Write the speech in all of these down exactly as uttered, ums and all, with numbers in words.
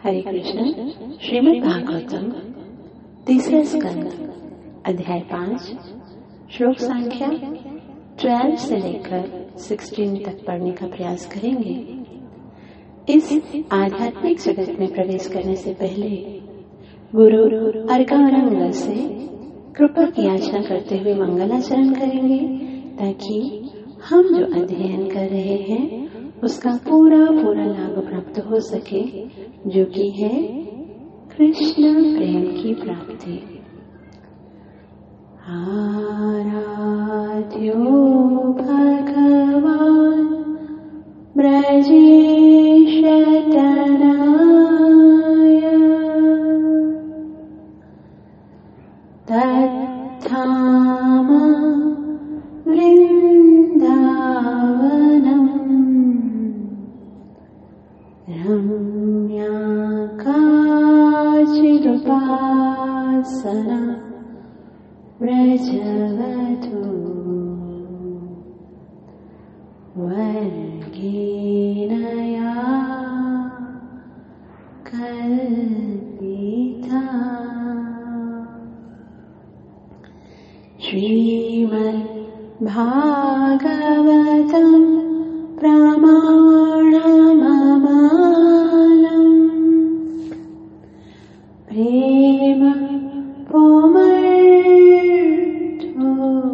हरे कृष्ण। श्रीमद् भागवतम तीसरा स्कंद अध्याय पांच श्लोक संख्या ट्वेल्व से लेकर सिक्सटीन तक पढ़ने का प्रयास करेंगे। इस आध्यात्मिक जगत में प्रवेश करने से पहले गुरु अर्कावरंग से कृपा की याचना करते हुए मंगलाचरण करेंगे, ताकि हम जो अध्ययन कर रहे हैं उसका पूरा पूरा लाभ प्राप्त हो सके, जो कि है कृष्ण प्रेम की प्राप्ति। आराध्यो भगवान ब्रजेश तनय तत्धाम वृंदावनम रम्या काचिदुपासना व्रजवधू वर्गीणया कल्पिता। श्रीमद् भागवतं प्रमाणममालम् प्रेम पोमर्थो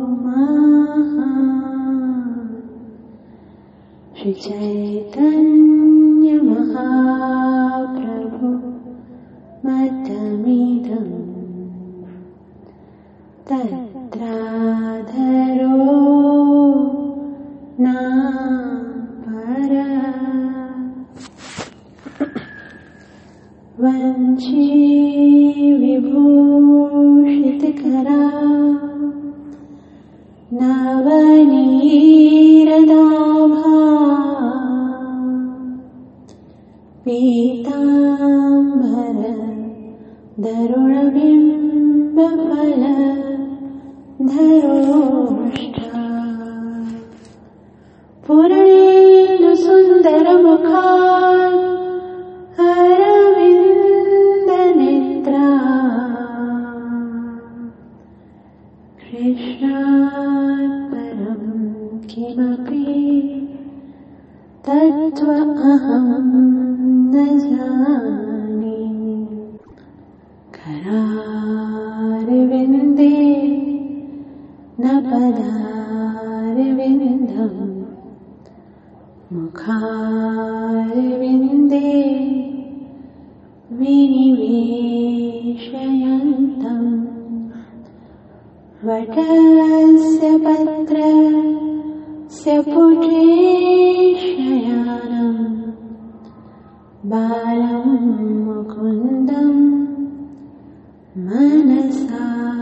महान् श्री चैतन्य महाप्रभु मतमिदं तत्राधरो ना परा वंशी विभूषितकरा नवनीरदाभा पीताम्बर धरुणबिम्बफल धरोष्ठा पूर्णेन्दु सुन्दरमुखात् अरविन्दनेत्रा कृष्णात् परं किमपि तत्त्वमहं न जाने। करारविन्दे न पदारविन्दम् मुखारविन्दे विनिवेशयन्तम् वटस्य पत्रस्य पुटे शयानम् बालं मुकुन्दं मनसा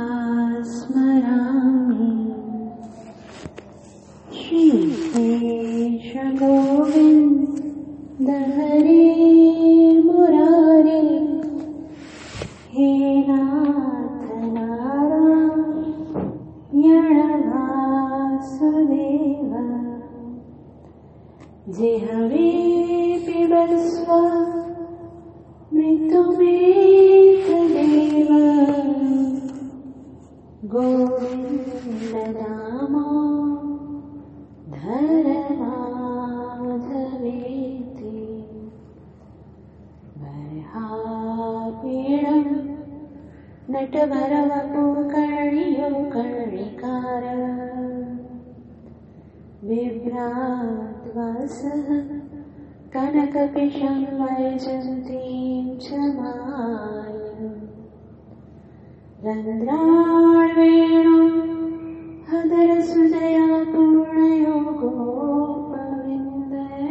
स्मरामि। श्री कृष्ण गोविन्द हरे मुरारे हे नाथ नारायण वासुदेव जिह्वे पिबस्व मृत्युमेतदेव गोविन्द नाम धरमाधवेति बर्हापीडं नटवरवपुकर्णियो कर्णिकार बिभ्राट्वासः कनकपिशं वैजन्तीं च मायम् रन्ध्राळ्वेणुं हदरसुजया पूर्णयो गोपविन्दे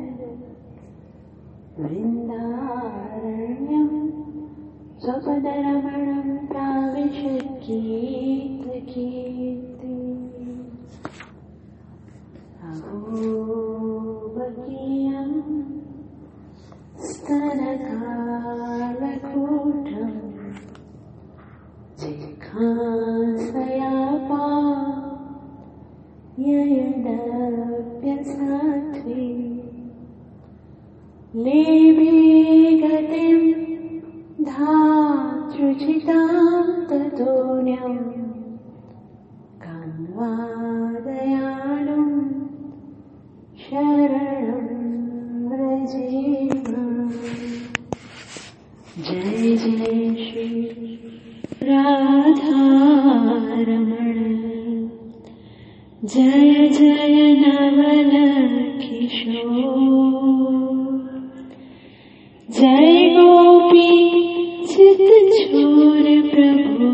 वृन्दारण्यं स्वपदरमणं प्राविशत्कीर्तकीर्ति। अहोबकीयं स्तनकालकूटम् जिघांसयापा ययदप्यसाध्वी लेभे गतिं जय गोपी चित छोर प्रभु,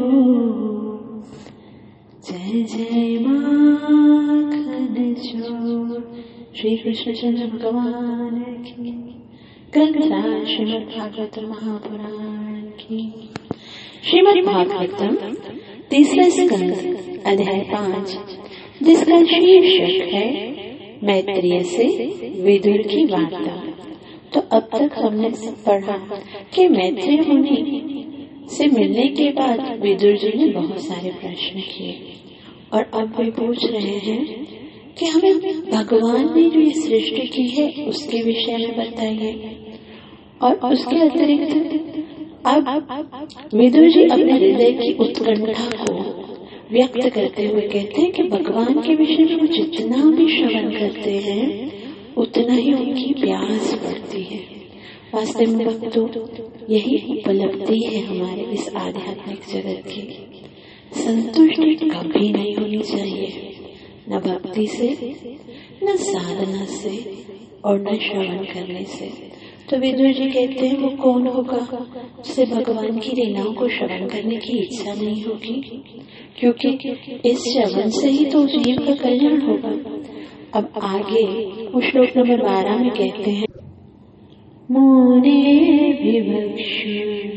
जय जय माखन चोर। श्री कृष्ण चंद्र भगवान की कथा। श्रीमद् भागवत महापुराण की। श्रीमद् भागवतम तीसरा स्कंद अध्याय पांच, जिसका शीर्षक है मैत्रेय से विदुर की वार्ता। तो अब तक हमने पढ़ा कि मैत्रेय मुनि से मिलने के बाद विदुर जी ने बहुत सारे प्रश्न किए और अब वे पूछ रहे हैं कि हमें भगवान ने जो ये सृष्टि की है उसके विषय में बताइए। और उसके अतिरिक्त अब विदुर जी अपने हृदय की उत्कंठा को व्यक्त करते हुए कहते हैं कि भगवान के विषय में वो जितना भी श्रवण करते हैं उतना ही उनकी प्यास बढ़ती है। वास्तव में भक्तों, यही उपलब्धि है हमारे इस आध्यात्मिक जगत की। संतुष्टि कभी नहीं होनी चाहिए, न भक्ति से, न साधना से और न श्रवण करने से। तो विदुर जी कहते हैं वो कौन होगा जिसे भगवान की लीलाओं को श्रवण करने की इच्छा नहीं होगी, क्योंकि इस श्रवण से ही तो जीव का कल्याण होगा। अब आगे वो श्लोक नंबर बारह में कहते हैं, मुने विवक्षु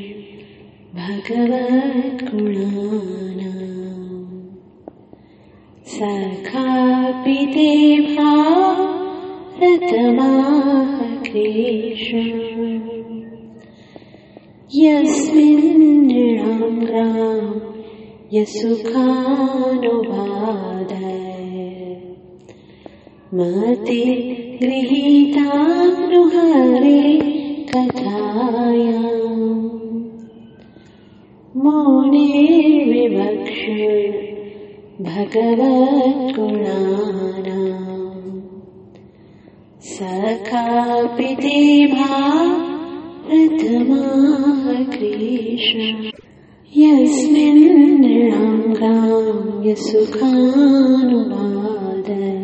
भगवत गुणानां सखापि ते भारतमाह कृष्ण यस्मिन् नृणां ग्राम यशुखानुवादय मते गृहीतानु हरे कथायां मुने विवक्षु भगवत् गुणानां सखापि ते भारतमाह कृष्ण यस्मिन् नृणां ग्राम यशुखानुवादय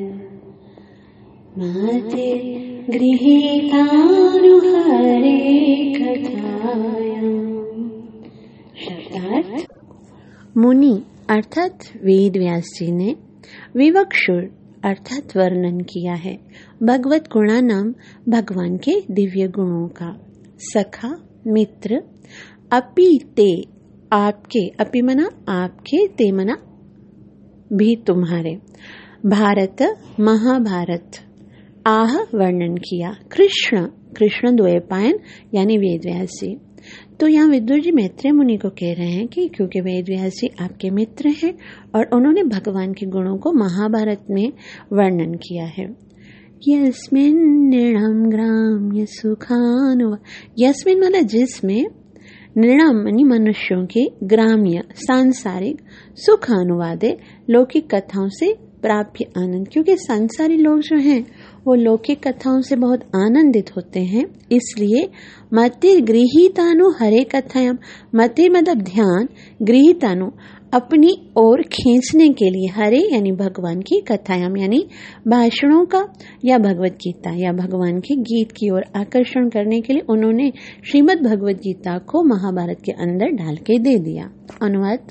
मते गृहीतानु हरे कथायां। शब्दार्थ। मुनि अर्थात वेद व्यास जी ने विवक्षुर अर्थात वर्णन किया है भगवत गुणा नाम भगवान के दिव्य गुणों का। सखा मित्र, अपि ते आपके, अपि मना आपके, ते मना भी तुम्हारे, भारत महाभारत, आह वर्णन किया, कृष्ण कृष्ण द्वैपायन यानी वेद व्यास जी। तो यहाँ विदुर जी मैत्रेय मुनि को कह रहे हैं कि क्योंकि वेद व्यास जी आपके मित्र हैं और उन्होंने भगवान के गुणों को महाभारत में वर्णन किया है। यस्मिन् नृणां ग्राम यशुखानुवा, यस्मिन् मतलब जिसमें, नृणाम यानी मनुष्यों के, ग्राम्य सांसारिक, सुख अनुवादे लौकिक कथाओं से प्राप्य आनंद, क्योंकि संसारी लोग जो हैं वो लौकिक कथाओं से बहुत आनंदित होते हैं, इसलिए मते गृहीतानु हरे कथायाम, मते मतलब ध्यान, गृहीतानु अपनी ओर खींचने के लिए, हरे यानी भगवान की, कथायाम यानी भाषणों का या भगवत गीता या भगवान के गीत की ओर आकर्षण करने के लिए उन्होंने श्रीमद् भगवत गीता को महाभारत के अंदर डाल के दे दिया। अनुवाद।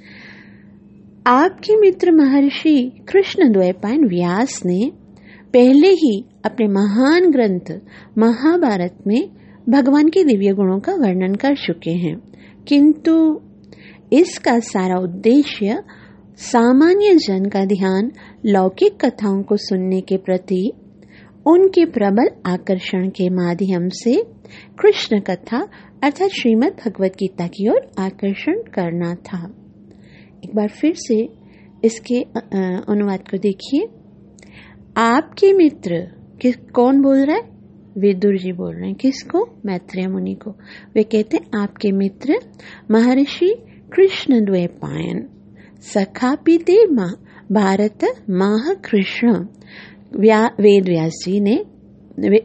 आपके मित्र महर्षि कृष्ण द्वैपायन व्यास ने पहले ही अपने महान ग्रंथ महाभारत में भगवान के दिव्य गुणों का वर्णन कर चुके हैं, किंतु इसका सारा उद्देश्य सामान्य जन का ध्यान लौकिक कथाओं को सुनने के प्रति उनके प्रबल आकर्षण के माध्यम से कृष्ण कथा अर्थात श्रीमद् भगवत गीता की ओर आकर्षण करना था। एक बार फिर से इसके अनुवाद को देखिए। आपके मित्र, किस कौन बोल रहा है? विदुर जी बोल रहे हैं। किसको? मैत्रेय मुनि को। वे कहते हैं आपके मित्र महर्षि कृष्ण द्वैपायन सखापिते भारत माह कृष्ण वेद व्यास जी ने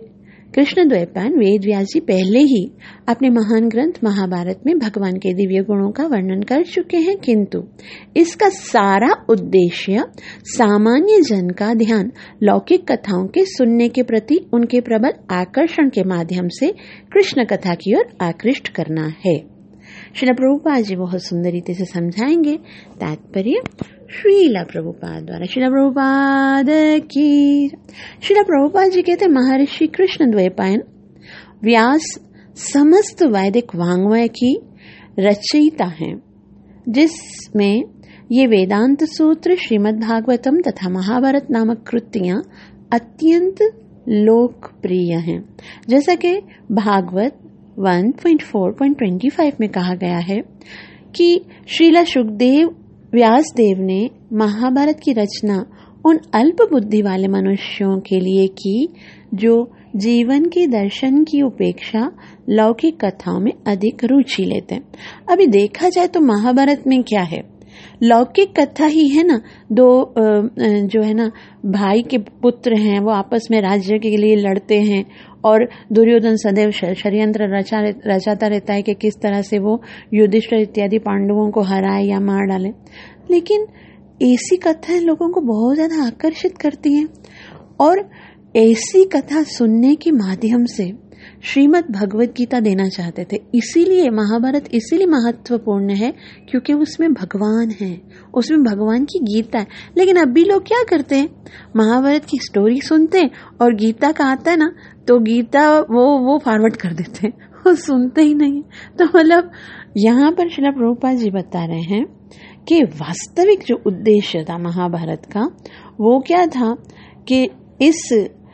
कृष्ण द्वैपायन वेद व्यास जी पहले ही अपने महान ग्रंथ महाभारत में भगवान के दिव्य गुणों का वर्णन कर चुके हैं, किंतु इसका सारा उद्देश्य सामान्य जन का ध्यान लौकिक कथाओं के सुनने के प्रति उनके प्रबल आकर्षण के माध्यम से कृष्ण कथा की ओर आकृष्ट करना है। श्रील प्रभुपाद जी बहुत सुंदर रीति से समझाएंगे। तात्पर्य श्रील प्रभुपाद द्वारा। श्रील प्रभुपाद की। श्रील प्रभुपाद जी कहते महर्षि कृष्ण द्वैपायन व्यास समस्त वैदिक वाङ्मय की रचयिता हैं, जिसमें ये वेदांत सूत्र, श्रीमद् भागवतम तथा महाभारत नामक कृतियां अत्यंत लोकप्रिय हैं। जैसा कि Bhagwat one point four point twenty five में कहा गया है कि श्रील सुखदेव व्यास देव ने महाभारत की रचना उन अल्प बुद्धि वाले मनुष्यों के लिए की जो जीवन के दर्शन की उपेक्षा लौकिक कथाओं में अधिक रुचि लेते हैं। अभी देखा जाए तो महाभारत में क्या है, लौकिक कथा ही है ना। दो जो है ना भाई के पुत्र हैं, वो आपस में राज्य के लिए लड़ते हैं और दुर्योधन सदैव षड्यंत्र रचा रचाता रहता है कि किस तरह से वो युधिष्ठिर इत्यादि पांडवों को हराए या मार डाले। लेकिन ऐसी कथाएं लोगों को बहुत ज्यादा आकर्षित करती हैं और ऐसी कथा सुनने के माध्यम से श्रीमद् भगवत गीता देना चाहते थे। इसीलिए महाभारत इसीलिए महत्वपूर्ण है क्योंकि उसमें भगवान है, उसमें भगवान की गीता है। लेकिन अभी लोग क्या करते हैं, महाभारत की स्टोरी सुनते हैं और गीता का आता है ना तो गीता वो वो फॉरवर्ड कर देते हैं, वो सुनते ही नहीं। तो मतलब यहाँ पर श्रील प्रभुपाद जी बता रहे हैं कि वास्तविक जो उद्देश्य था महाभारत का वो क्या था कि इस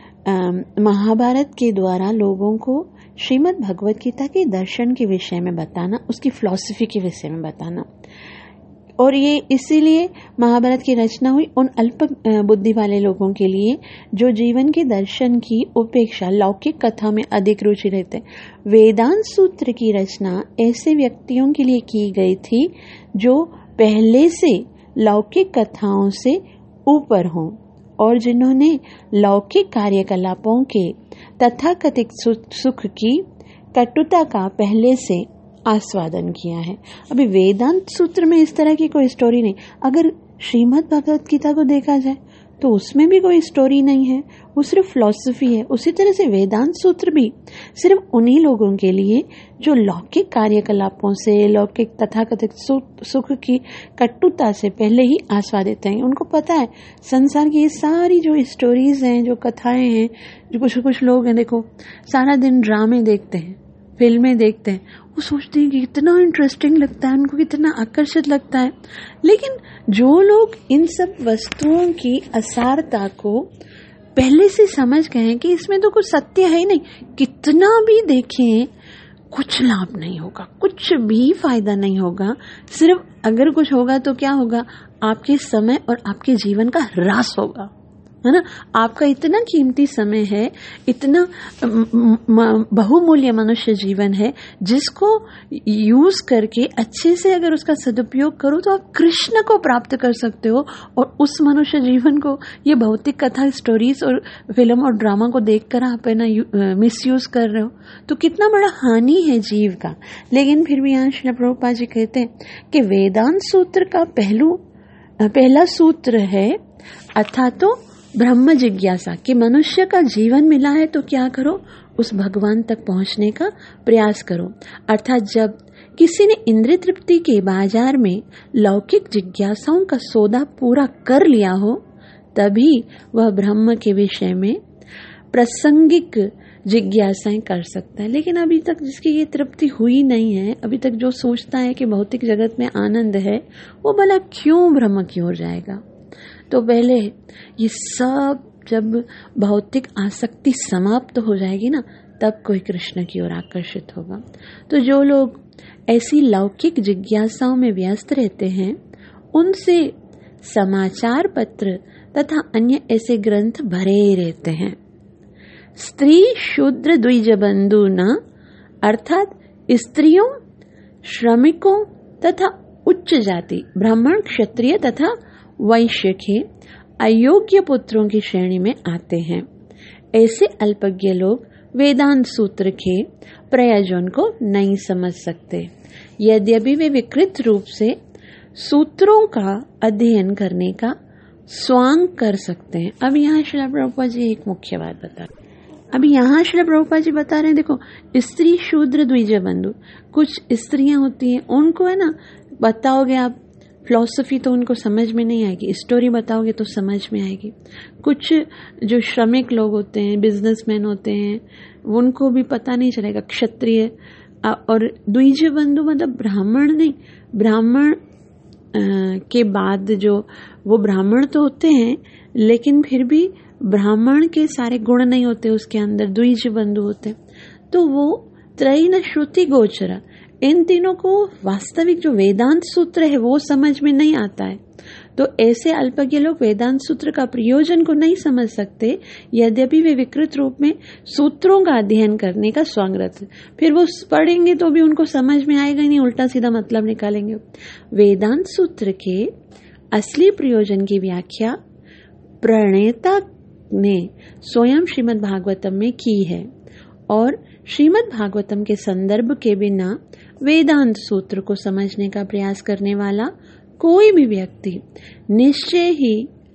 महाभारत के द्वारा लोगों को श्रीमद् भगवत गीता के दर्शन के विषय में बताना, उसकी फिलॉसफी के विषय में बताना। और ये इसीलिए महाभारत की रचना हुई उन अल्प बुद्धि वाले लोगों के लिए जो जीवन के दर्शन की उपेक्षा लौकिक कथा में अधिक रुचि रहते। वेदांत सूत्र की रचना ऐसे व्यक्तियों के लिए की गई थी जो पहले से लौकिक कथाओं से ऊपर हों और जिन्होंने लौकिक कार्यकलापों के तथाकथित सुख की कटुता का पहले से आस्वादन किया है। अभी वेदांत सूत्र में इस तरह की कोई स्टोरी नहीं। अगर श्रीमद् भगवत गीता को देखा जाए तो उसमें भी कोई स्टोरी नहीं है, वो सिर्फ फिलॉसफी है। उसी तरह से वेदांत सूत्र भी सिर्फ उन्हीं लोगों के लिए जो लौकिक कार्यकलापों से, लौकिक तथाकथित सुख की कटुता से पहले ही आस्वादित हैं। उनको पता है संसार की ये सारी जो स्टोरीज हैं, जो कथाएं हैं, जो कुछ कुछ लोग हैं देखो सारा दिन ड्रामे देखते हैं, फिल्में देखते हैं, वो सोचते हैं कि कितना इंटरेस्टिंग लगता है, उनको कितना आकर्षित लगता है। लेकिन जो लोग इन सब वस्तुओं की असारता को पहले से समझ गए हैं कि इसमें तो कुछ सत्य है ही नहीं, कितना भी देखें कुछ लाभ नहीं होगा, कुछ भी फायदा नहीं होगा। सिर्फ अगर कुछ होगा तो क्या होगा, आपके समय और आपके जीवन का ह्रास होगा, है ना। आपका इतना कीमती समय है, इतना बहुमूल्य मनुष्य जीवन है जिसको यूज करके अच्छे से अगर उसका सदुपयोग करो तो आप कृष्ण को प्राप्त कर सकते हो। और उस मनुष्य जीवन को ये भौतिक कथा, स्टोरीज और फिल्म और ड्रामा को देखकर आप है ना मिसयूज कर रहे हो, तो कितना बड़ा हानि है जीव का। लेकिन फिर भी यहाँ श्रील प्रभुपाद जी कहते हैं कि वेदांत सूत्र का पहलू पहला सूत्र है अथा तो ब्रह्म जिज्ञासा, कि मनुष्य का जीवन मिला है तो क्या करो, उस भगवान तक पहुंचने का प्रयास करो। अर्थात जब किसी ने इंद्रिय तृप्ति के बाजार में लौकिक जिज्ञासाओं का सौदा पूरा कर लिया हो तभी वह ब्रह्म के विषय में प्रासंगिक जिज्ञासाएं कर सकता है। लेकिन अभी तक जिसकी ये तृप्ति हुई नहीं है, अभी तक जो सोचता है कि भौतिक जगत में आनंद है, वो भला क्यों ब्रह्म की ओर जाएगा। तो पहले ये सब जब भौतिक आसक्ति समाप्त हो जाएगी ना, तब कोई कृष्ण की ओर आकर्षित होगा। तो जो लोग ऐसी लौकिक जिज्ञासाओं में व्यस्त रहते हैं उनसे समाचार पत्र तथा अन्य ऐसे ग्रंथ भरे रहते हैं। स्त्री शूद्र द्विज बंधु न, अर्थात स्त्रियों, श्रमिकों तथा उच्च जाति ब्राह्मण, क्षत्रिय तथा वैश्य के अयोग्य पुत्रों की श्रेणी में आते हैं। ऐसे अल्पज्ञ लोग वेदांत सूत्र के प्रयोजन को नहीं समझ सकते, यद्यपि वे विकृत रूप से सूत्रों का अध्ययन करने का स्वांग कर सकते हैं। अब यहाँ श्रील प्रभुपाद जी एक मुख्य बात बता रहे हैं। अभी यहाँ श्रील प्रभुपाद जी बता रहे हैं, देखो स्त्री शूद्र द्विज बंधु, कुछ स्त्रियां होती हैं, उनको है ना बताओगे आप फिलॉसफी तो उनको समझ में नहीं आएगी, स्टोरी बताओगे तो समझ में आएगी। कुछ जो श्रमिक लोग होते हैं, बिजनेसमैन होते हैं, उनको भी पता नहीं चलेगा। क्षत्रिय और द्विज बंधु मतलब ब्राह्मण नहीं, ब्राह्मण के बाद जो वो ब्राह्मण तो होते हैं लेकिन फिर भी ब्राह्मण के सारे गुण नहीं होते उसके अंदर, द्विज बंधु होते हैं। तो वो त्रयी न श्रुति गोचरा, इन तीनों को वास्तविक जो वेदांत सूत्र है वो समझ में नहीं आता है। तो ऐसे अल्पज्ञ लोग वेदांत सूत्र का प्रयोजन को नहीं समझ सकते, यद्यपि वे विकृत रूप में सूत्रों का अध्ययन करने का स्वांग, फिर वो पढ़ेंगे तो भी उनको समझ में आएगा नहीं, उल्टा सीधा मतलब निकालेंगे। वेदांत सूत्र के असली प्रयोजन की व्याख्या प्रणेता ने स्वयं श्रीमद् भागवतम में की है, और श्रीमद् भागवतम के संदर्भ के बिना वेदांत सूत्र को समझने का प्रयास करने वाला कोई भी व्यक्ति निश्चय ही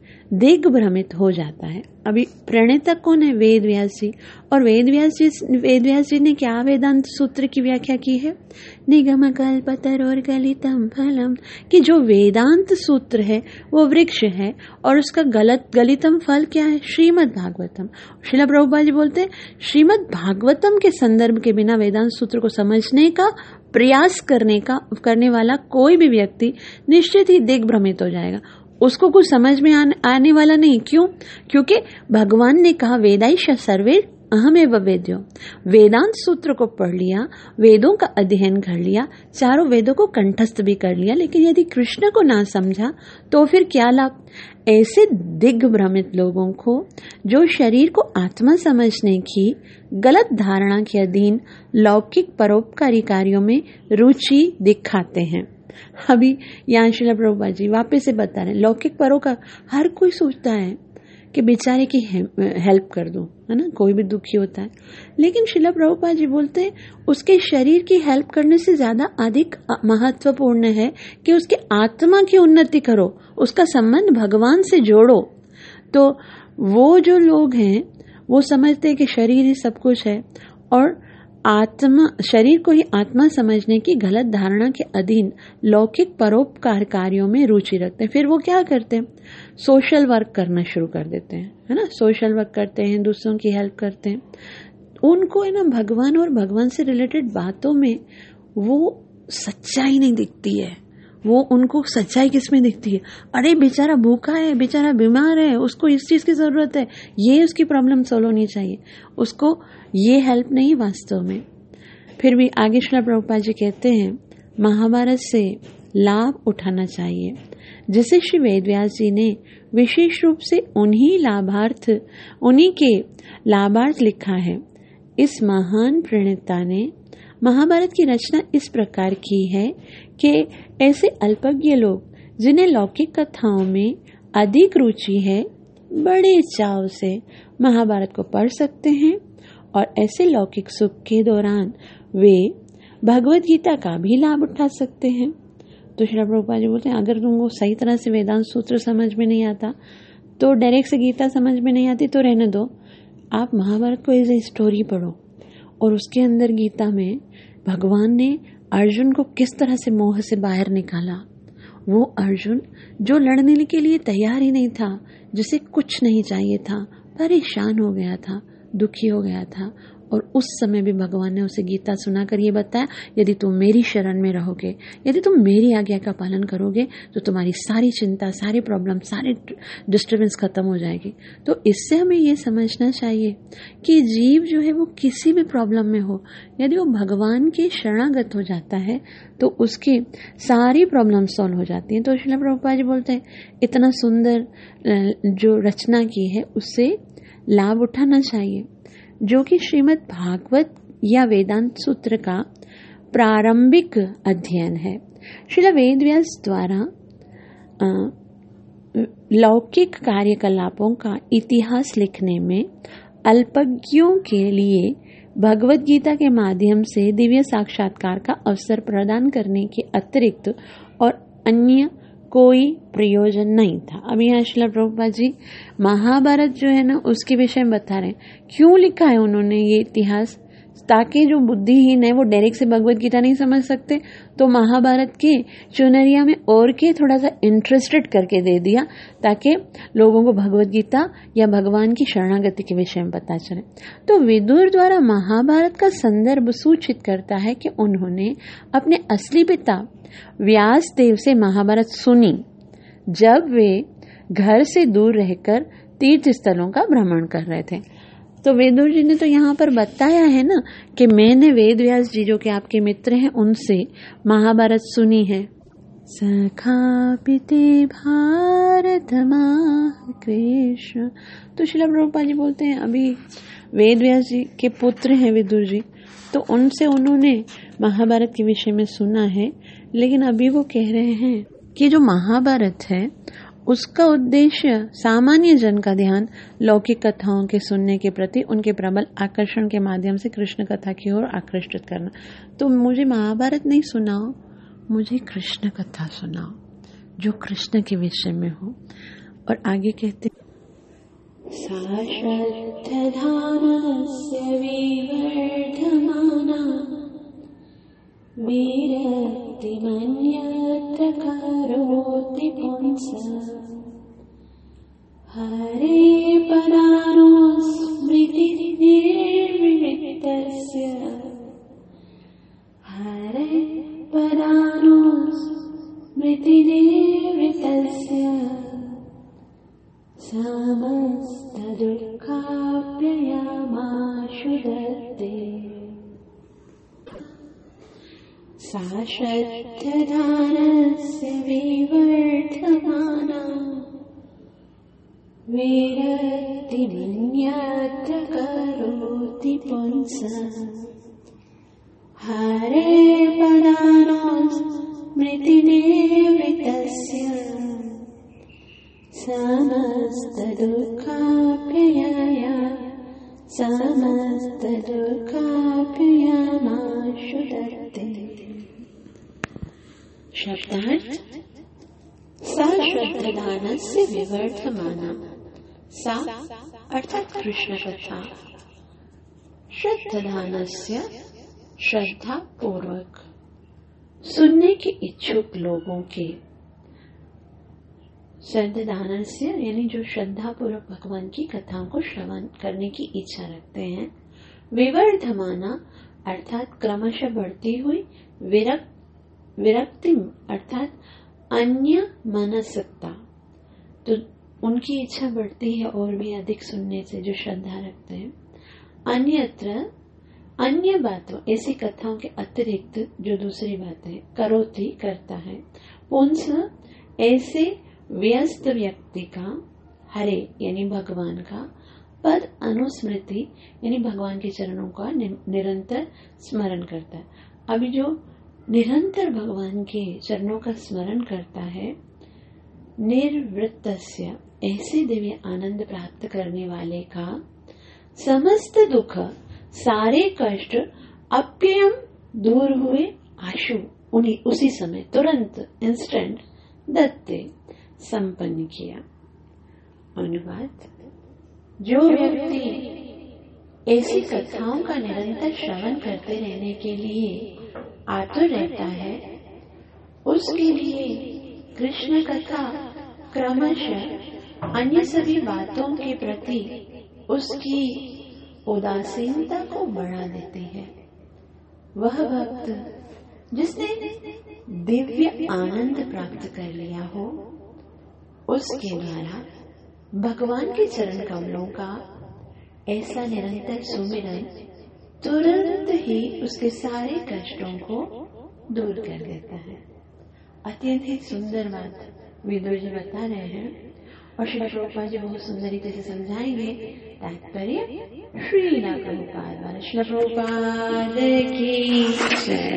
दिग्भ्रमित हो जाता है। अभी प्रणेता कौन है? वेद व्यास जी। और वेद व्यास जी वेद व्यास जी ने क्या वेदांत सूत्र की व्याख्या की है? निगम कल्पतर और गलितम फलम, कि जो वेदांत सूत्र है वो वृक्ष है और उसका गलत गलितम फल क्या है? श्रीमद् भागवतम। श्रील प्रभुपाद जी बोलते हैं श्रीमद् भागवतम के संदर्भ के बिना वेदांत सूत्र को समझने का प्रयास करने का करने वाला कोई भी व्यक्ति निश्चित ही दिग्भ्रमित हो जाएगा, उसको कुछ समझ में आने, आने वाला नहीं। क्यों? क्योंकि भगवान ने कहा वेदाईश सर्वे अहमेव वेद्यो, वेदांत सूत्र को पढ़ लिया, वेदों का अध्ययन कर लिया, चारों वेदों को कंठस्थ भी कर लिया, लेकिन यदि कृष्ण को ना समझा तो फिर क्या लाभ? ऐसे दिग्भ्रमित लोगों को जो शरीर को आत्मा समझने की गलत धारणा के अधीन लौकिक परोपकारी कार्यों में रुचि दिखाते हैं। अभी यहाँ श्रील प्रभुपाद जी वापस से बता रहे हैं, लौकिक परोपकार हर कोई सोचता है कि बेचारे की हेल्प कर दूं, है ना, कोई भी दुखी होता है, लेकिन श्रील प्रभुपाद जी बोलते हैं उसके शरीर की हेल्प करने से ज्यादा अधिक महत्वपूर्ण है कि उसके आत्मा की उन्नति करो, उसका संबंध भगवान से जोड़ो। तो वो जो लोग हैं वो समझते हैं कि शरीर ही सब कुछ है और आत्मा शरीर को ही आत्मा समझने की गलत धारणा के अधीन लौकिक परोपकार कार्यों में रुचि रखते हैं। फिर वो क्या करते हैं? सोशल वर्क करना शुरू कर देते हैं, है ना, सोशल वर्क करते हैं, दूसरों की हेल्प करते हैं। उनको है ना भगवान और भगवान से रिलेटेड बातों में वो सच्चाई नहीं दिखती है। वो उनको सच्चाई किसमें दिखती है? अरे बेचारा भूखा है, बेचारा बीमार है, उसको इस चीज की जरूरत है, ये उसकी प्रॉब्लम सॉल्व होनी चाहिए, उसको ये हेल्प नहीं वास्तव में। फिर भी आगे श्रील प्रभुपाद जी कहते हैं महाभारत से लाभ उठाना चाहिए, जिसे श्री वेदव्यास जी ने विशेष रूप से उन्हीं लाभार्थ उन्हीं के लाभार्थ लिखा है। इस महान प्रणेता ने महाभारत की रचना इस प्रकार की है कि ऐसे अल्पज्ञ लोग जिन्हें लौकिक कथाओं में अधिक रुचि है बड़े चाव से महाभारत को पढ़ सकते हैं और ऐसे लौकिक सुख के दौरान वे भगवत गीता का भी लाभ उठा सकते हैं। तो श्री प्रभुपाद जी बोलते हैं अगर तुमको सही तरह से वेदांत सूत्र समझ में नहीं आता तो डायरेक्ट से गीता समझ में नहीं आती तो रहने दो, आप महाभारत को एज ए स्टोरी पढ़ो और उसके अंदर गीता में भगवान ने अर्जुन को किस तरह से मोह से बाहर निकाला। वो अर्जुन जो लड़ने के लिए तैयार ही नहीं था, जिसे कुछ नहीं चाहिए था, परेशान हो गया था, दुखी हो गया था, और उस समय भी भगवान ने उसे गीता सुनाकर ये बताया यदि तुम मेरी शरण में रहोगे, यदि तुम मेरी आज्ञा का पालन करोगे तो तुम्हारी सारी चिंता, सारे प्रॉब्लम, सारे डिस्टर्बेंस खत्म हो जाएगी। तो इससे हमें ये समझना चाहिए कि जीव जो है वो किसी भी प्रॉब्लम में हो, यदि वो भगवान के शरणागत हो जाता है तो उसकी सारी प्रॉब्लम सॉल्व हो जाती हैं। तो श्रील प्रभुपाद जी बोलते हैं इतना सुंदर जो रचना की है उससे लाभ उठाना चाहिए, जो कि श्रीमद् भागवत या वेदांत सूत्र का प्रारंभिक अध्ययन है। श्रील वेदव्यास द्वारा लौकिक कार्यकलापों का इतिहास लिखने में अल्पज्ञों के लिए भगवत गीता के माध्यम से दिव्य साक्षात्कार का अवसर प्रदान करने के अतिरिक्त और अन्य कोई प्रयोजन नहीं था। अभी यहाँ श्रील प्रभुपाद जी महाभारत जो है ना उसके विषय में बता रहे हैं क्यों लिखा है उन्होंने ये इतिहास, ताकि जो बुद्धिहीन है वो डायरेक्ट से भगवत गीता नहीं समझ सकते, तो महाभारत के चुनरिया में और के थोड़ा सा इंटरेस्टेड करके दे दिया ताकि लोगों को भगवत गीता या भगवान की शरणागति के विषय में पता चले। तो विदुर द्वारा महाभारत का संदर्भ सूचित करता है कि उन्होंने अपने असली पिता व्यास देव से महाभारत सुनी जब वे घर से दूर रहकर तीर्थ स्थलों का भ्रमण कर रहे थे। तो विदुर जी ने तो यहाँ पर बताया है ना कि मैंने वेद व्यास जी जो कि आपके मित्र हैं उनसे महाभारत सुनी है। सखा पिते भारत माह कृष्ण। तो श्रील प्रभुपाद जी बोलते हैं अभी वेद व्यास जी के पुत्र हैं विदुर जी, तो उनसे उन्होंने महाभारत के विषय में सुना है, लेकिन अभी वो कह रहे हैं कि जो महाभारत है उसका उद्देश्य सामान्य जन का ध्यान लौकिक कथाओं के सुनने के प्रति उनके प्रबल आकर्षण के माध्यम से कृष्ण कथा की ओर आकृष्टित करना। तो मुझे महाभारत नहीं सुनाओ, मुझे कृष्ण कथा सुनाओ जो कृष्ण के विषय में हो। और आगे कहते विरक्तिमन्यत्र करोति पुंसः हरे परानुस्मृतिर्निवृत्तस्य हरे परानुस्मृतिर्निवृत्तस्य समस्तदुःखाप्ययमाशु दत्ते सा श्रद्धधानस्य विवर्धमाना विरक्तिमन्यत्र करोति पुंसः हरे परानुस्मृतिर्निवृत्तस्य समस्तदुःखाप्ययया समस्तदुःखाप्ययमाशु दत्ते। शब्दार्थ सा श्रद्धादानस्य विवर्धमाना। सा अर्थात कृष्ण कथा, श्रद्धादानस्य श्रद्धा पूर्वक सुनने के इच्छुक लोगों के, श्रद्धादानस्य यानी जो श्रद्धा पूर्वक भगवान की कथाओं को श्रवण करने की इच्छा रखते हैं। विवर्धमाना अर्थात क्रमशः बढ़ती हुई, विरक्त विरक्ति अर्थात अन्य मनसकता, तो उनकी इच्छा बढ़ती है और भी अधिक सुनने से जो श्रद्धा रखते हैं। अन्यत्र अन्य बातों ऐसी कथाओं के अतिरिक्त जो दूसरी बातें करोति करता है। पुंस ऐसे व्यस्त व्यक्ति का, हरे यानी भगवान का, पद अनुस्मृति यानी भगवान के चरणों का निरंतर स्मरण करता है। अभी जो निरंतर भगवान के चरणों का स्मरण करता है, निर्वृत्तस्य ऐसे दिव्य आनंद प्राप्त करने वाले का, समस्त दुख सारे कष्ट अप्ययम दूर हुए आशु उन्हीं उसी समय तुरंत इंस्टेंट दत्ते संपन्न किया। अनुवाद, जो व्यक्ति ऐसी कथाओं का निरंतर श्रवण करते रहने के लिए आतुर रहता है, उसके लिए कृष्ण कथा क्रमशः अन्य सभी बातों के प्रति उसकी उदासीनता को बढ़ा देती है। वह भक्त जिसने दिव्य आनंद प्राप्त कर लिया हो, उसके द्वारा भगवान के चरण कमलों का ऐसा निरंतर सुमिरन तुरंत ही उसके सारे कष्टों को दूर कर देता है। अत्यंत ही सुंदर बात विदुर जी बता रहे हैं और श्री प्रभुपाद जी बहुत सुंदर तरीके से समझाएंगे। तात्पर्य श्रील प्रभुपाद द्वारा श्री प्रभुपाद की जय।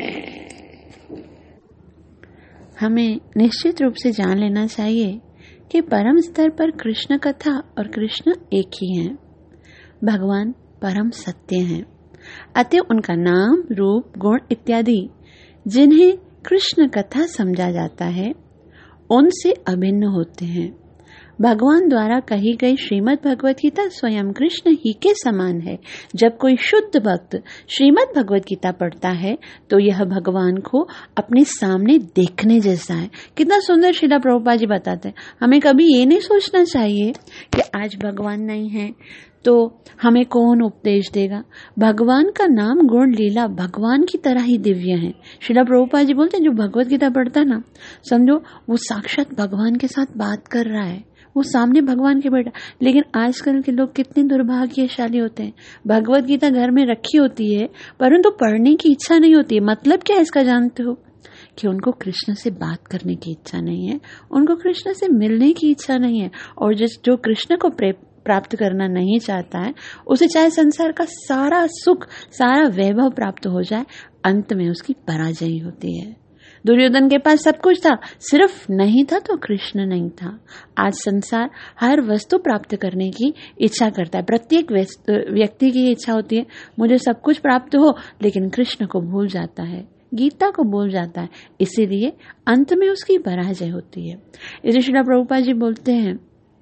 हमें निश्चित रूप से जान लेना चाहिए कि परम स्तर पर कृष्ण कथा और कृष्ण एक ही हैं। भगवान परम सत्य हैं अतः उनका नाम, रूप, गुण इत्यादि जिन्हें कृष्ण कथा समझा जाता है उनसे अभिन्न होते हैं। भगवान द्वारा कही गई श्रीमद् भगवत गीता स्वयं कृष्ण ही के समान है। जब कोई शुद्ध भक्त श्रीमद् भगवत गीता पढ़ता है तो यह भगवान को अपने सामने देखने जैसा है। कितना सुंदर श्रीला प्रभुपाद जी बताते हैं। हमें कभी ये नहीं सोचना चाहिए कि आज भगवान नहीं है तो हमें कौन उपदेश देगा। भगवान का नाम, गुण, लीला भगवान की तरह ही दिव्य है। श्रीला प्रभुपाद जी बोलते हैं जो भगवत गीता पढ़ता है ना, समझो वो साक्षात भगवान के साथ बात कर रहा है, वो सामने भगवान के बैठा। लेकिन आजकल के लोग कितने दुर्भाग्यशाली होते हैं। भगवत गीता घर में रखी होती है परंतु पढ़ने की इच्छा नहीं होती है। मतलब क्या है इसका जानते हो? कि उनको कृष्ण से बात करने की इच्छा नहीं है, उनको कृष्ण से मिलने की इच्छा नहीं है। और जिस जो कृष्ण को प्राप्त करना नहीं चाहता है उसे चाहे संसार का सारा सुख, सारा वैभव प्राप्त हो जाए, अंत में उसकी पराजय होती है। दुर्योधन के पास सब कुछ था, सिर्फ नहीं था तो कृष्ण नहीं था। आज संसार हर वस्तु प्राप्त करने की इच्छा करता है। प्रत्येक व्यक्ति की इच्छा होती है मुझे सब कुछ प्राप्त हो, लेकिन कृष्ण को भूल जाता है, गीता को भूल जाता है। इसीलिए अंत में उसकी पराजय होती है। इसे श्रीला प्रभुपाद जी बोलते हैं,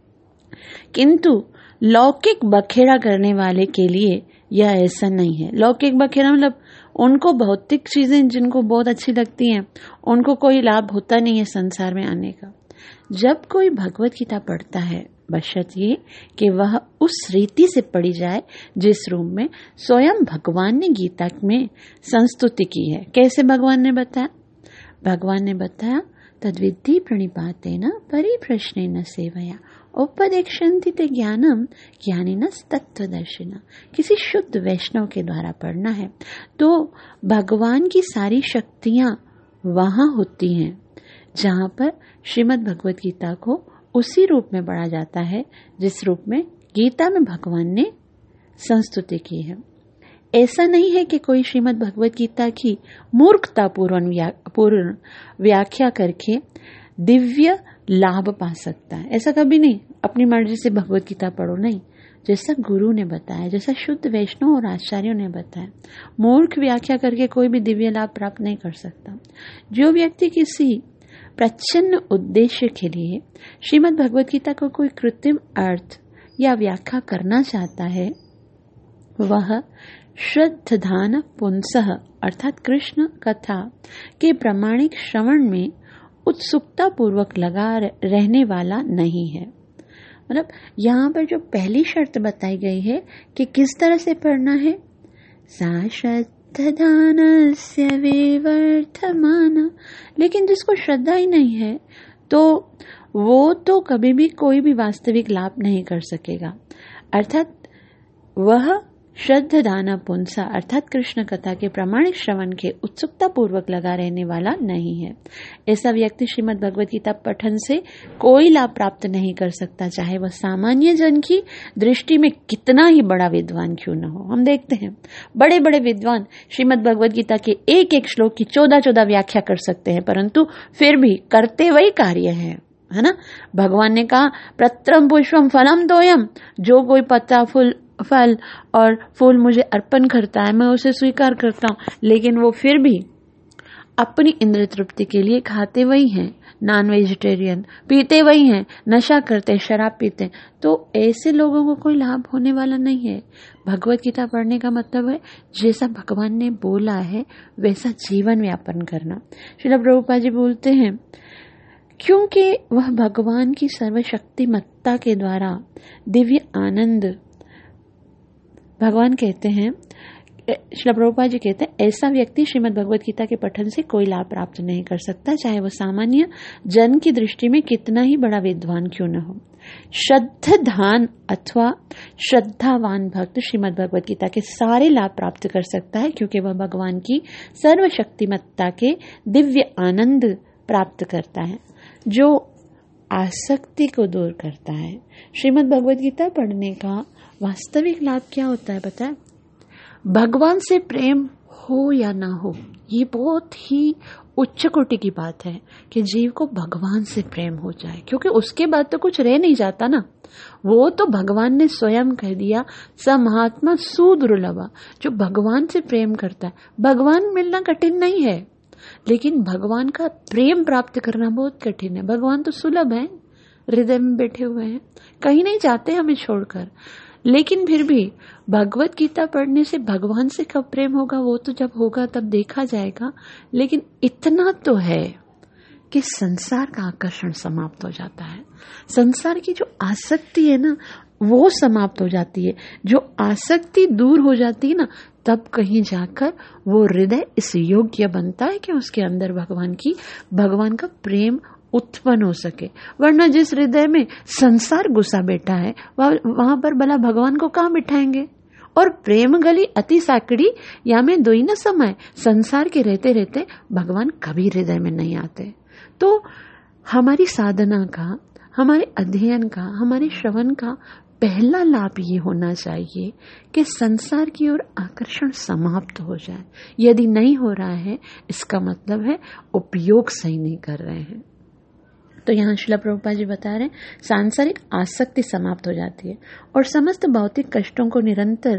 किंतु लौकिक बखेड़ा करने वाले के लिए यह ऐसा नहीं है। लौकिक बखेड़ा मतलब उनको भौतिक चीजें जिनको बहुत अच्छी लगती हैं उनको कोई लाभ होता नहीं है संसार में आने का। जब कोई भगवत गीता पढ़ता है बशर्ते ये कि वह उस रीति से पढ़ी जाए जिस रूप में स्वयं भगवान ने गीता में संस्तुति की है। कैसे भगवान ने बताया? भगवान ने बताया, तद्विद्धि प्रणिपातेन परिप्रश्नेन सेवया उपदेक्षन्ति ते ज्ञानम ज्ञानिनस् तत्त्वदर्शिनः। किसी शुद्ध वैष्णव के द्वारा पढ़ना है तो भगवान की सारी शक्तियां वहां होती हैं जहां पर श्रीमद् भगवत गीता को उसी रूप में पढ़ा जाता है जिस रूप में गीता में भगवान ने संस्तुति की है। ऐसा नहीं है कि कोई श्रीमद् भगवत गीता की मूर्खता पूर्ण व्याख्या करके दिव्य लाभ पा सकता है। ऐसा कभी नहीं। अपनी मर्जी से भगवत गीता पढ़ो, नहीं। जैसा गुरु ने बताया, जैसा शुद्ध वैष्णव और आचार्यों ने बताया, मूर्ख व्याख्या करके कोई भी दिव्य लाभ प्राप्त नहीं कर सकता। जो व्यक्ति किसी प्रच्छन्न उद्देश्य के लिए श्रीमद् भगवत गीता को कोई कृत्रिम अर्थ या व्याख्या करना चाहता है वह श्रद्धान पुंसः अर्थात कृष्ण कथा के प्रामाणिक श्रवण में उत्सुकता पूर्वक लगा रहने वाला नहीं है। मतलब यहाँ पर जो पहली शर्त बताई गई है कि किस तरह से पढ़ना है, सा श्रद्धानस्य विवर्धमाना। लेकिन जिसको श्रद्धा ही नहीं है तो वो तो कभी भी कोई भी वास्तविक लाभ नहीं कर सकेगा। अर्थात वह श्रद्धाना पुंसा अर्थात कृष्ण कथा के प्रामाणिक श्रवण के उत्सुकता पूर्वक लगा रहने वाला नहीं है। ऐसा व्यक्ति श्रीमद् भगवत गीता पठन से कोई लाभ प्राप्त नहीं कर सकता, चाहे वह सामान्य जन की दृष्टि में कितना ही बड़ा विद्वान क्यों न हो। हम देखते हैं बड़े बड़े विद्वान श्रीमद् भगवत गीता के एक एक श्लोक की चौदह चौदह व्याख्या कर सकते हैं, परंतु फिर भी करते वही कार्य है, है ना। भगवान ने कहा पत्रम पुष्पम फलम तोयम, जो कोई पत्ता फूल फल और फूल मुझे अर्पण करता है मैं उसे स्वीकार करता हूँ, लेकिन वो फिर भी अपनी इंद्र तृप्ति के लिए खाते वही हैं, नॉन वेजिटेरियन, पीते वही हैं, नशा करते, शराब पीते, तो ऐसे लोगों को कोई लाभ होने वाला नहीं है। भगवत गीता पढ़ने का मतलब है जैसा भगवान ने बोला है वैसा जीवन व्यापन करना। श्रील प्रभुपाद जी बोलते हैं क्योंकि वह भगवान की सर्वशक्तिमत्ता के द्वारा दिव्य आनंद, भगवान कहते हैं, श्रील प्रभुपाद जी कहते हैं ऐसा व्यक्ति श्रीमद् भगवत गीता के पठन से कोई लाभ प्राप्त नहीं कर सकता, चाहे वह सामान्य जन की दृष्टि में कितना ही बड़ा विद्वान क्यों न हो। श्रद्धान अथवा श्रद्धावान भक्त श्रीमद् भगवत गीता के सारे लाभ प्राप्त कर सकता है क्योंकि वह भगवान की सर्वशक्तिमत्ता के दिव्य आनंद प्राप्त करता है जो आसक्ति को दूर करता है। श्रीमद् भगवत गीता पढ़ने का वास्तविक लाभ क्या होता है पता है? भगवान से प्रेम हो या ना हो, ये बहुत ही उच्च कोटि की बात है कि जीव को भगवान से प्रेम हो जाए, क्योंकि उसके बाद तो कुछ रह नहीं जाता ना। वो तो भगवान ने स्वयं कह दिया, स महात्मा सुदुर्लभा, जो भगवान से प्रेम करता है। भगवान मिलना कठिन नहीं है, लेकिन भगवान का प्रेम प्राप्त करना बहुत कठिन है। भगवान तो सुलभ है, हृदय में बैठे हुए हैं, कहीं नहीं जाते हमें छोड़कर। लेकिन फिर भी भगवत गीता पढ़ने से भगवान से कब प्रेम होगा, वो तो जब होगा तब देखा जाएगा। लेकिन इतना तो है कि संसार का आकर्षण समाप्त हो जाता है। संसार की जो आसक्ति है ना, वो समाप्त हो जाती है। जो आसक्ति दूर हो जाती है ना, तब कहीं जाकर वो हृदय इस योग्य बनता है कि उसके अंदर भगवान की भगवान का प्रेम उत्पन्न हो सके। वरना जिस हृदय में संसार घुसा बैठा है, वहां पर भला भगवान को कहाँ बिठाएंगे। और प्रेम गली अति साकड़ी या में दो ही न समय, संसार के रहते रहते भगवान कभी हृदय में नहीं आते। तो हमारी साधना का, हमारे अध्ययन का, हमारे श्रवण का पहला लाभ ये होना चाहिए कि संसार की ओर आकर्षण समाप्त हो जाए। यदि नहीं हो रहा है, इसका मतलब है उपयोग सही नहीं कर रहे हैं। तो यहाँ श्रील प्रभुपाद जी बता रहे हैं, सांसारिक आसक्ति समाप्त हो जाती है और समस्त भौतिक कष्टों को निरंतर,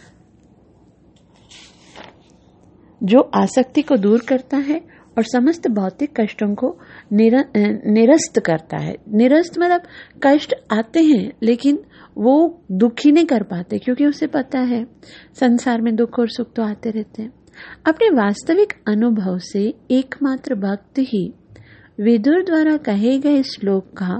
जो आसक्ति को दूर करता है और समस्त भौतिक कष्टों को निर, निरस्त करता है। निरस्त मतलब कष्ट आते हैं लेकिन वो दुखी नहीं कर पाते, क्योंकि उसे पता है संसार में दुख और सुख तो आते रहते हैं। अपने वास्तविक अनुभव से एकमात्र भक्त ही विदुर द्वारा कहे गए श्लोक का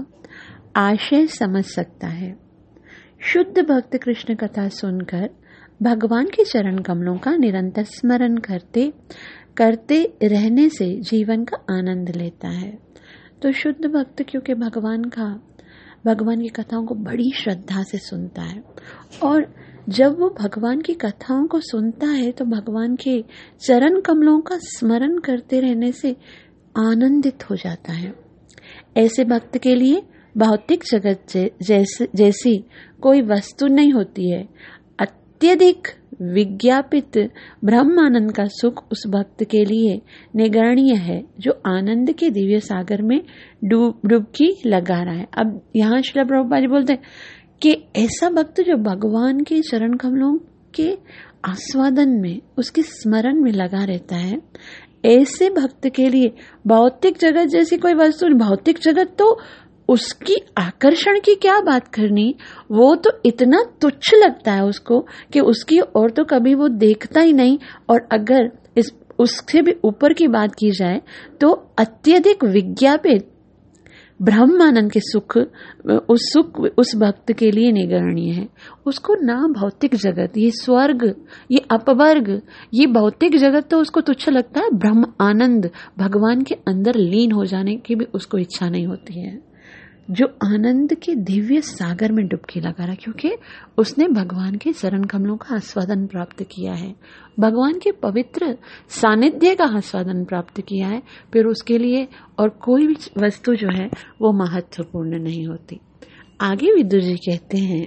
आशय समझ सकता है। शुद्ध भक्त कृष्ण कथा सुनकर भगवान के चरण कमलों का निरंतर स्मरण करते करते रहने से जीवन का आनंद लेता है। तो शुद्ध भक्त क्योंकि भगवान का भगवान की कथाओं को बड़ी श्रद्धा से सुनता है, और जब वो भगवान की कथाओं को सुनता है तो भगवान के चरण कमलों का स्मरण करते रहने से आनंदित हो जाता है। ऐसे भक्त के लिए भौतिक जगत जैसे जैसी कोई वस्तु नहीं होती है। अत्यधिक विज्ञापित ब्रह्मानंद का सुख उस भक्त के लिए निगरणीय है, जो आनंद के दिव्य सागर में डूब डुबकी लगा रहा है। अब यहाँ श्रील प्रभुपाद जी बोलते हैं कि ऐसा भक्त जो भगवान के चरण कमलों के आस्वादन में, उसके स्मरण में लगा रहता है, ऐसे भक्त के लिए भौतिक जगत जैसी कोई वस्तु, भौतिक जगत तो उसकी आकर्षण की क्या बात करनी, वो तो इतना तुच्छ लगता है उसको कि उसकी और तो कभी वो देखता ही नहीं। और अगर इस उससे भी ऊपर की बात की जाए तो अत्यधिक विज्ञापित ब्रह्मानंद के सुख, उस सुख उस भक्त के लिए निगरणीय है। उसको ना भौतिक जगत, ये स्वर्ग, ये अपवर्ग, ये भौतिक जगत तो उसको तुच्छ लगता है। ब्रह्म आनंद, भगवान के अंदर लीन हो जाने की भी उसको इच्छा नहीं होती है, जो आनंद के दिव्य सागर में डुबकी लगा रहा, क्योंकि उसने भगवान के चरण कमलों का आस्वादन प्राप्त किया है, भगवान के पवित्र सानिध्य का आस्वादन प्राप्त किया है। फिर उसके लिए और कोई भी वस्तु जो है वो महत्वपूर्ण नहीं होती। आगे विदुर जी कहते हैं,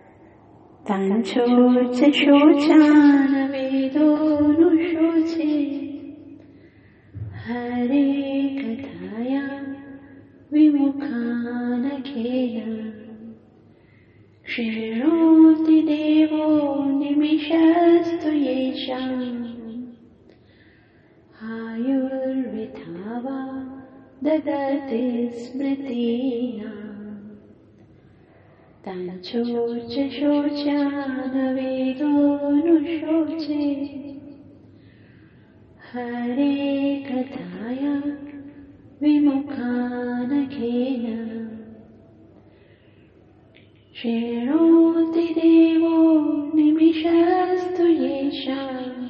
तांचोच शोचान वेदोनुशोचे हरे कथाया विमुखानखेन शृणोति देवो निमिषस्तु येषाम् आयुर्विधावा ददति स्मृतीनाम् तांचोच शोचान वेदोनुशोचे हरे कथाया विमुखानखेन शृणोति देवो निमिषस्तु येषाम्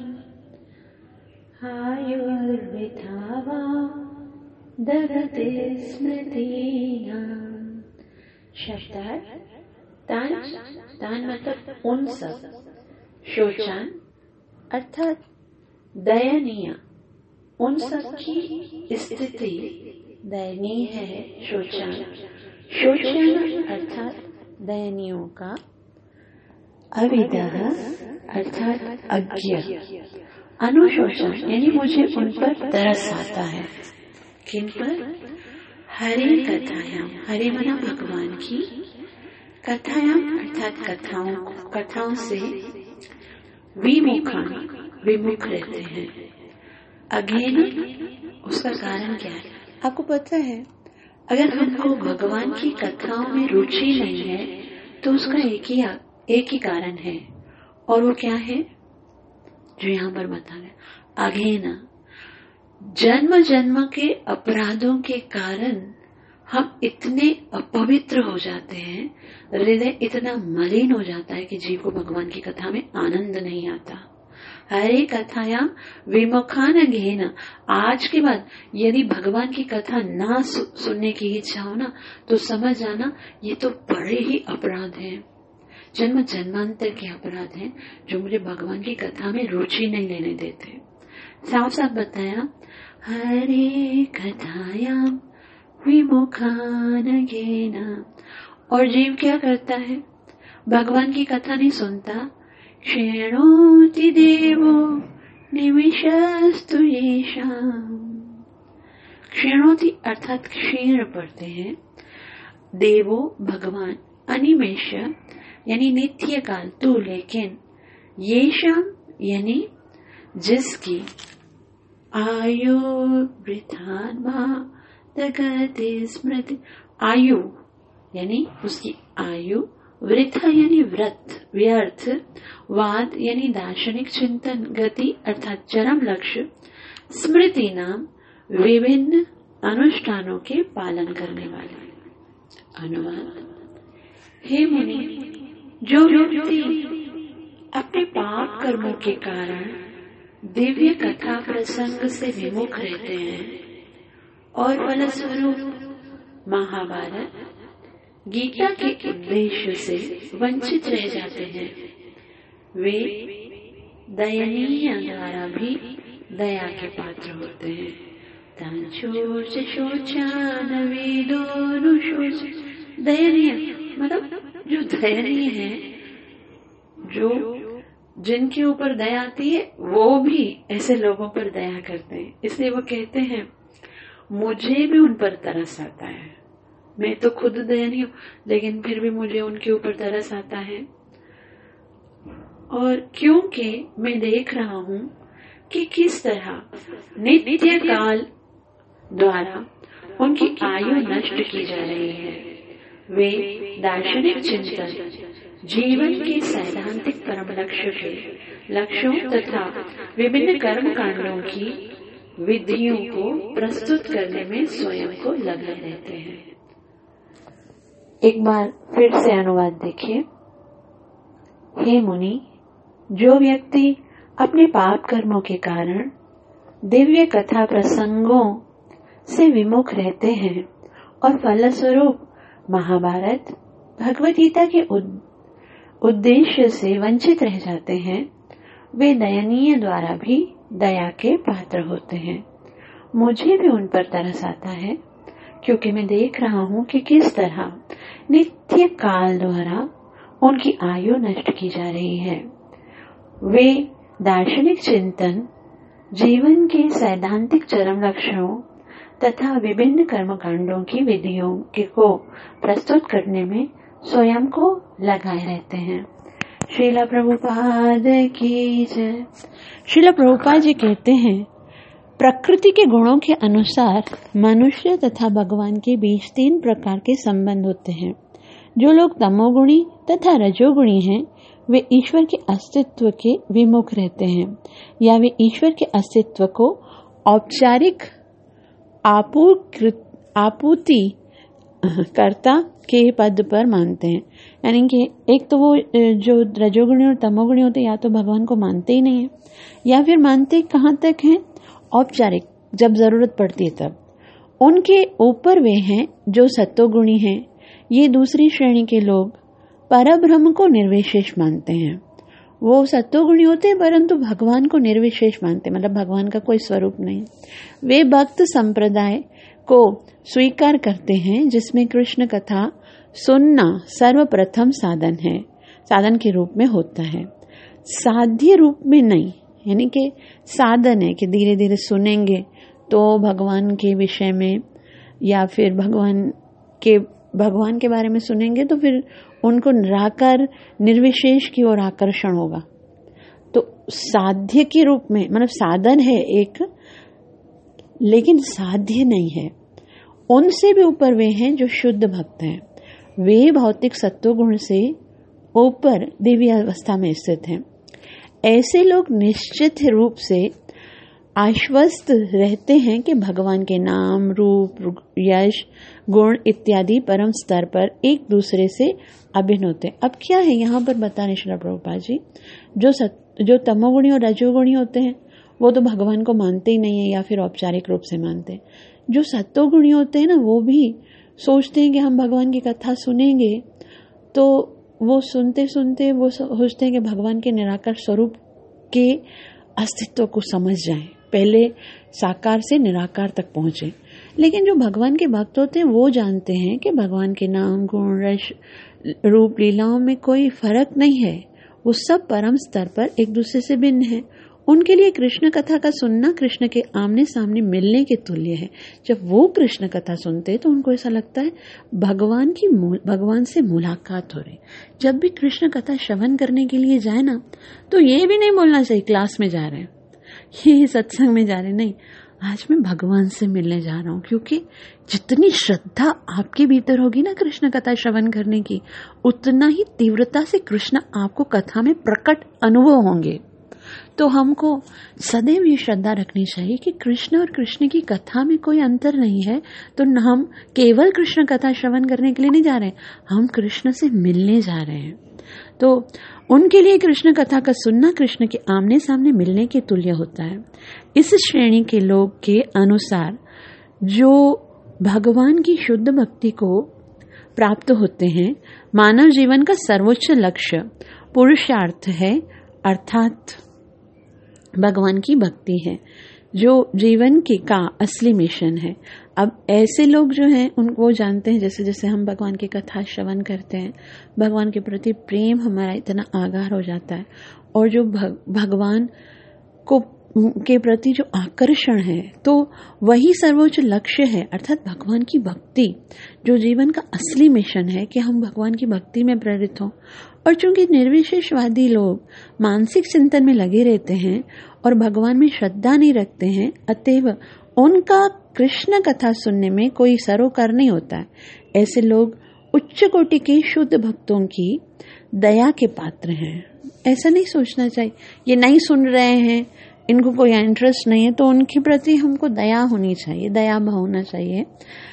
आयुर्विधावा ददति स्मृतीनाम्। शब्दार्थ तान, तान मतलब उन सब, शोचान अर्थात दयनीय, उन सब की स्थिति दयनीय है। शोचान, शोचन अर्थात दयनीयों का, अविदः अर्थात अज्ञ, अनुशोचन यानी मुझे उन पर तरस आता है। किन पर? हरि कथायाम, हरि मना भगवान की, कथायाम अर्थात कथाओं कथाओं से विमुखान विमुख रहते हैं। अगेन उसका कारण क्या है? आपको पता है, अगर हमको भगवान की कथाओं में रुचि नहीं है तो उसका एक ही एक ही कारण है, और वो क्या है जो यहाँ पर बता गया। अगेन जन्म जन्म के अपराधों के कारण हम इतने अपवित्र हो जाते हैं, हृदय इतना मलिन हो जाता है कि जीव को भगवान की कथा में आनंद नहीं आता। हरे कथाया विमुखान घेन, आज के बाद यदि भगवान की कथा ना सु, सुनने की इच्छा हो ना, तो समझ जाना ये तो बड़े ही अपराध हैं, जन्म जन्मांतर के अपराध हैं जो मुझे भगवान की कथा में रुचि नहीं लेने देते। साफ साफ बताया, हरे कथायाम विमुखान घेन। और जीव क्या करता है? भगवान की कथा नहीं सुनता। क्षीणोति देवो निमिषस्तु येषाम्। क्षीणोति अर्थात क्षीण पढ़ते हैं, देवो भगवान, अनिमेष यानी नित्य काल, तू लेकिन, येषाम् यानी जिसकी, आयु वृद्धान्मा दगति स्मृति, आयु यानी उसकी आयु, वृथा यानी व्रत व्यर्थ, वाद यानी दार्शनिक चिंतन, गति अर्थात चरम लक्ष्य, स्मृति नाम विभिन्न अनुष्ठानों के पालन करने वाले। अनुवाद, हे मुनि, जो व्यक्ति अपने पाप कर्मों के कारण दिव्य कथा प्रसंग से विमुख रहते हैं और फलस्वरूप महाभारत गीता के उद्देश्य से वंचित रह जाते हैं, वे दयनीय द्वारा भी दया के पात्र होते हैं। तांचोच शोचान वेदोनुशोच, दयनीय मतलब जो दयनीय है, जो जिनके ऊपर दया आती है वो भी ऐसे लोगों पर दया करते हैं। इसलिए वो कहते हैं मुझे भी उन पर तरस आता है, मैं तो खुद दयनीय हूं लेकिन फिर भी मुझे उनके ऊपर तरस आता है। और क्योंकि मैं देख रहा हूं कि किस तरह नित्य काल द्वारा उनकी आयु नष्ट की जा रही है, वे दार्शनिक चिंतन, जीवन के सैद्धांतिक परम लक्ष्य के लक्ष्यों तथा विभिन्न कर्म कांडों की विधियों को प्रस्तुत करने में स्वयं को लगे रहते हैं। एक बार फिर से अनुवाद देखिए। हे मुनि, जो व्यक्ति अपने पाप कर्मों के कारण दिव्य कथा प्रसंगों से विमुख रहते हैं और फलस्वरूप महाभारत भगवद गीता के उद्देश्य से वंचित रह जाते हैं, वे दयनीय द्वारा भी दया के पात्र होते हैं। मुझे भी उन पर तरस आता है क्योंकि मैं देख रहा हूं कि किस तरह नित्य काल द्वारा उनकी आयु नष्ट की जा रही है। वे दार्शनिक चिंतन, जीवन के सैद्धांतिक चरम लक्ष्यों तथा विभिन्न कर्मकांडों की विधियों के को प्रस्तुत करने में स्वयं को लगाए रहते हैं। श्रील प्रभुपाद की जय। श्रील प्रभुपाद जी कहते हैं, प्रकृति के गुणों के अनुसार मनुष्य तथा भगवान के बीच तीन प्रकार के संबंध होते हैं। जो लोग तमोगुणी तथा रजोगुणी हैं, वे ईश्वर के अस्तित्व के विमुख रहते हैं या वे ईश्वर के अस्तित्व को औपचारिक आपूर्ति कर्ता के पद पर मानते हैं। यानी कि एक तो वो जो रजोगुणी और तमोगुणी होते हैं, या तो भगवान को मानते ही नहीं है या फिर मानते कहाँ तक हैं, औपचारिक, जब जरूरत पड़ती है तब। उनके ऊपर वे हैं जो सत्वगुणी हैं। ये दूसरी श्रेणी के लोग परब्रह्म को निर्विशेष मानते हैं। वो सत्वगुणी होते हैं परंतु भगवान को निर्विशेष मानते, मतलब भगवान का कोई स्वरूप नहीं। वे भक्त संप्रदाय को स्वीकार करते हैं जिसमें कृष्ण कथा सुनना सर्वप्रथम साधन है, साधन के रूप में होता है, साध्य रूप में नहीं। यानी कि साधन है कि धीरे धीरे सुनेंगे तो भगवान के विषय में या फिर भगवान के भगवान के बारे में सुनेंगे तो फिर उनको निराकार निर्विशेष की ओर आकर्षण होगा। तो साध्य के रूप में मतलब साधन है एक, लेकिन साध्य नहीं है। उनसे भी ऊपर वे हैं जो शुद्ध भक्त हैं। वे भौतिक सत्व गुण से ऊपर दिव्य अवस्था में स्थित हैं। ऐसे लोग निश्चित रूप से आश्वस्त रहते हैं कि भगवान के नाम, रूप, यश, गुण इत्यादि परम स्तर पर एक दूसरे से अभिन्न होते हैं। अब क्या है यहाँ पर बता रहे श्रील प्रभुपाद जी, जो सत, जो तमोगुणी और रजोगुणी होते हैं वो तो भगवान को मानते ही नहीं है या फिर औपचारिक रूप से मानते हैं। जो सत्वगुणी होते हैं ना, वो भी सोचते हैं कि हम भगवान की कथा सुनेंगे तो वो सुनते सुनते वो सोचते हैं कि भगवान के निराकार स्वरूप के अस्तित्व को समझ जाएं, पहले साकार से निराकार तक पहुंचे। लेकिन जो भगवान के भक्त होते हैं वो जानते हैं कि भगवान के नाम, गुण, रस, रूप, लीलाओं में कोई फर्क नहीं है, वो सब परम स्तर पर एक दूसरे से भिन्न है। उनके लिए कृष्ण कथा का सुनना कृष्ण के आमने सामने मिलने के तुल्य है। जब वो कृष्ण कथा सुनते हैं तो उनको ऐसा लगता है भगवान की भगवान से मुलाकात हो रही। जब भी कृष्ण कथा श्रवण करने के लिए जाए ना तो ये भी नहीं बोलना चाहिए क्लास में जा रहे हैं, ये सत्संग में जा रहे हैं, नहीं, आज मैं भगवान से मिलने जा रहा हूँ। क्योंकि जितनी श्रद्धा आपके भीतर होगी ना कृष्ण कथा श्रवण करने की, उतना ही तीव्रता से कृष्ण आपको कथा में प्रकट अनुभव होंगे। तो हमको सदैव ये श्रद्धा रखनी चाहिए कि कृष्ण और कृष्ण की कथा में कोई अंतर नहीं है। तो हम केवल कृष्ण कथा श्रवण करने के लिए नहीं जा रहे हैं, हम कृष्ण से मिलने जा रहे हैं। तो उनके लिए कृष्ण कथा का सुनना कृष्ण के आमने सामने मिलने के तुल्य होता है। इस श्रेणी के लोग के अनुसार जो भगवान की शुद्ध भक्ति को प्राप्त होते हैं, मानव जीवन का सर्वोच्च लक्ष्य पुरुषार्थ है, अर्थात भगवान की भक्ति है, जो जीवन के का असली मिशन है। अब ऐसे लोग जो हैं उनको जानते हैं, जैसे जैसे हम भगवान की कथा श्रवण करते हैं, भगवान के प्रति प्रेम हमारा इतना आगार हो जाता है, और जो भग, भगवान को के प्रति जो आकर्षण है, तो वही सर्वोच्च लक्ष्य है, अर्थात भगवान की भक्ति, जो जीवन का असली मिशन है कि हम भगवान की भक्ति में प्रेरित हों। और चूंकि निर्विशेषवादी लोग मानसिक चिंतन में लगे रहते हैं और भगवान में श्रद्धा नहीं रखते हैं, अतएव उनका कृष्ण कथा सुनने में कोई सरोकार नहीं होता है। ऐसे लोग उच्च कोटि के शुद्ध भक्तों की दया के पात्र हैं। ऐसा नहीं सोचना चाहिए ये नहीं सुन रहे हैं, इनको कोई इंटरेस्ट नहीं है, तो उनके प्रति हमको दया होनी चाहिए, दया भाव होना चाहिए।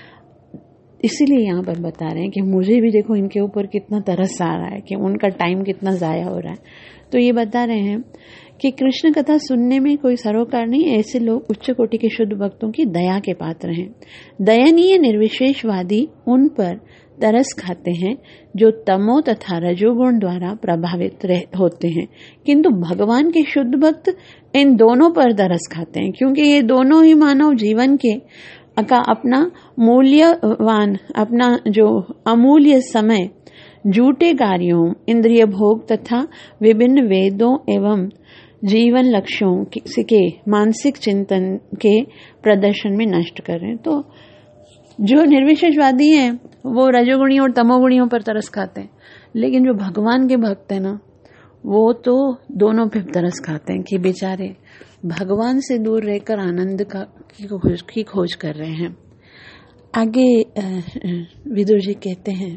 इसीलिए यहाँ पर बता रहे हैं कि मुझे भी देखो इनके ऊपर कितना तरस आ रहा है कि उनका टाइम कितना ज़ाया हो रहा है। तो ये बता रहे हैं कि कृष्ण कथा सुनने में कोई सरोकार नहीं, ऐसे लोग उच्च कोटि के शुद्ध भक्तों की दया के पात्र हैं। दयनीय निर्विशेषवादी उन पर तरस खाते हैं जो तमो तथा रजोगुण द्वारा प्रभावित होते हैं, किंतु भगवान के शुद्ध भक्त इन दोनों पर तरस खाते हैं, क्योंकि ये दोनों ही मानव जीवन के का अपना मूल्यवान, अपना जो अमूल्य समय झूठे कार्यों, इंद्रिय भोग तथा विभिन्न वेदों एवं जीवन लक्ष्यों के मानसिक चिंतन के प्रदर्शन में नष्ट कर रहे हैं। तो जो निर्विशेषवादी हैं वो रजोगुणियों और तमोगुणियों पर तरस खाते हैं, लेकिन जो भगवान के भक्त हैं ना वो तो दोनों पे तरस खाते हैं कि बेचारे भगवान से दूर रहकर आनंद का की खोज की खोज कर रहे हैं। आगे विदुर जी कहते हैं,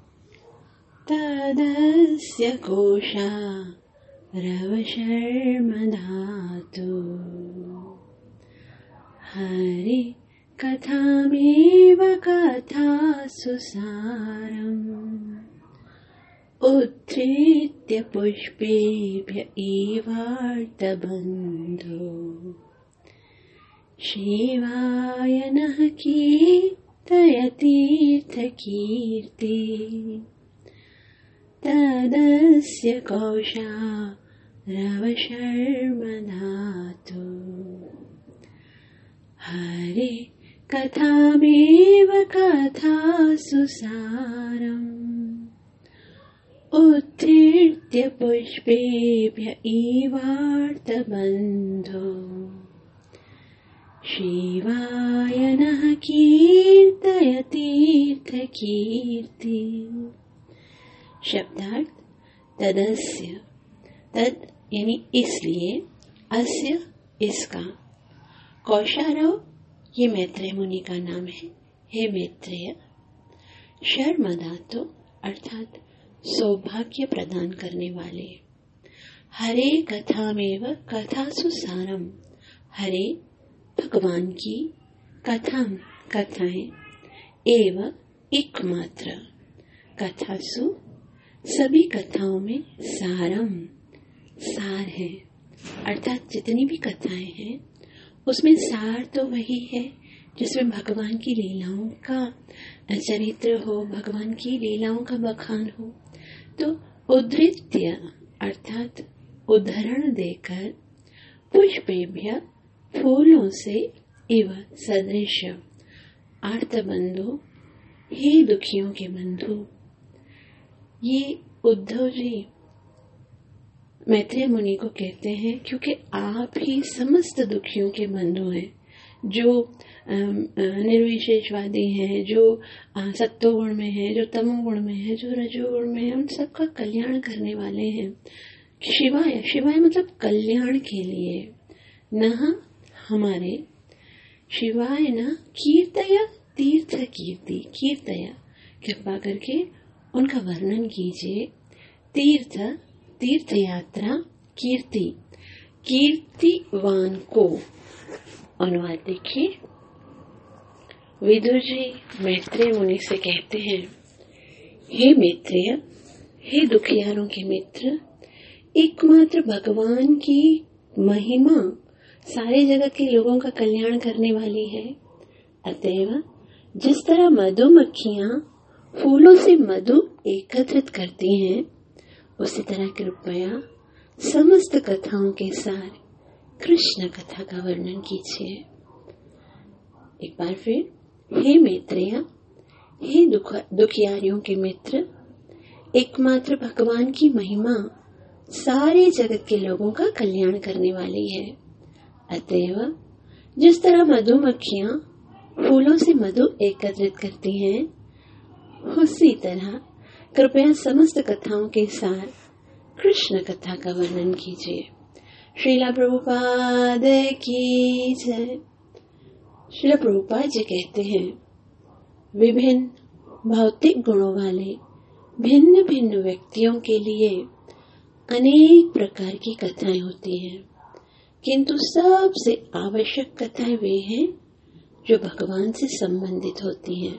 तदस्य कोशा रव शर्म धातु हरि कथामेव कथा सुसारम् उद्धृत्य पुष्पेभ्य एवार्तबन्धो शिवाय नः कीर्तयतीर्थकीर्ति तदस्य कौशा रव शर्म धातु हरे कथामेव कथा सुसारम् उत्थीर्य पुष्पेभ्य इवार्तबन्धो शिवाय नः कीर्तय तीर्थकीर्ति। शब्दार्थ तदस्य, तद यानी इसलिए, अस्य इसका। कौशारव ये मैत्रेय मुनि का नाम है। हे मैत्रेय, शर्मदातो अर्थात सौभाग्य प्रदान करने वाले। हरे कथामेव कथासु सारम, हरे भगवान की कथा कथाएं, एव एकमात्र, कथासु सभी कथाओं में सारम सार है, अर्थात जितनी भी कथाएं हैं उसमें सार तो वही है जिसमें भगवान की लीलाओं का चरित्र हो, भगवान की लीलाओं का बखान हो। तो उद्धृत्य अर्थात उदाहरण देकर, पुष्पेभ्य फूलों से, इव सदृश, आर्तबंधु हे दुखियों के बंधु। ये उद्धव जी मैत्रेय मुनि को कहते हैं क्योंकि आप ही समस्त दुखियों के बंधु हैं, जो निर्विशेषवादी हैं, जो सत्वगुण में है, जो तमोगुण में है, जो रजोगुण में है, उन सबका कल्याण करने वाले हैं। शिवाय, शिवाय मतलब कल्याण के लिए, न हमारे, शिवाय न कीर्तय तीर्थ कीर्ति, कीर्तय कृपा करके उनका वर्णन कीजिए, तीर्थ तीर्थ यात्रा, कीर्ति कीर्तिवान को। अनुवाद देखिए। विदुर जी मैत्रेय मुनि से कहते हैं, हे मैत्रेय, हे दुखियारों के मित्र, एकमात्र भगवान की महिमा सारे जगत के लोगों का कल्याण करने वाली है। अतएव जिस तरह मधुमक्खियां फूलों से मधु एकत्रित करती हैं, उसी तरह कृपया समस्त कथाओं के सार कृष्ण कथा का वर्णन कीजिए। एक बार फिर, हे मैत्रेय, हे दुख दुखियारियों के मित्र, एकमात्र भगवान की महिमा सारे जगत के लोगों का कल्याण करने वाली है। अतएव जिस तरह मधुमक्खियां फूलों से मधु एकत्रित करती हैं, उसी तरह कृपया समस्त कथाओं के सार कृष्ण कथा का वर्णन कीजिए। श्रीला प्रभुपाद की जय। श्रीला प्रभुपाद जी कहते हैं, विभिन्न भौतिक गुणों वाले भिन्न भिन्न व्यक्तियों के लिए अनेक प्रकार की कथाएं होती हैं, किंतु सबसे आवश्यक कथाएं वे हैं जो भगवान से संबंधित होती हैं।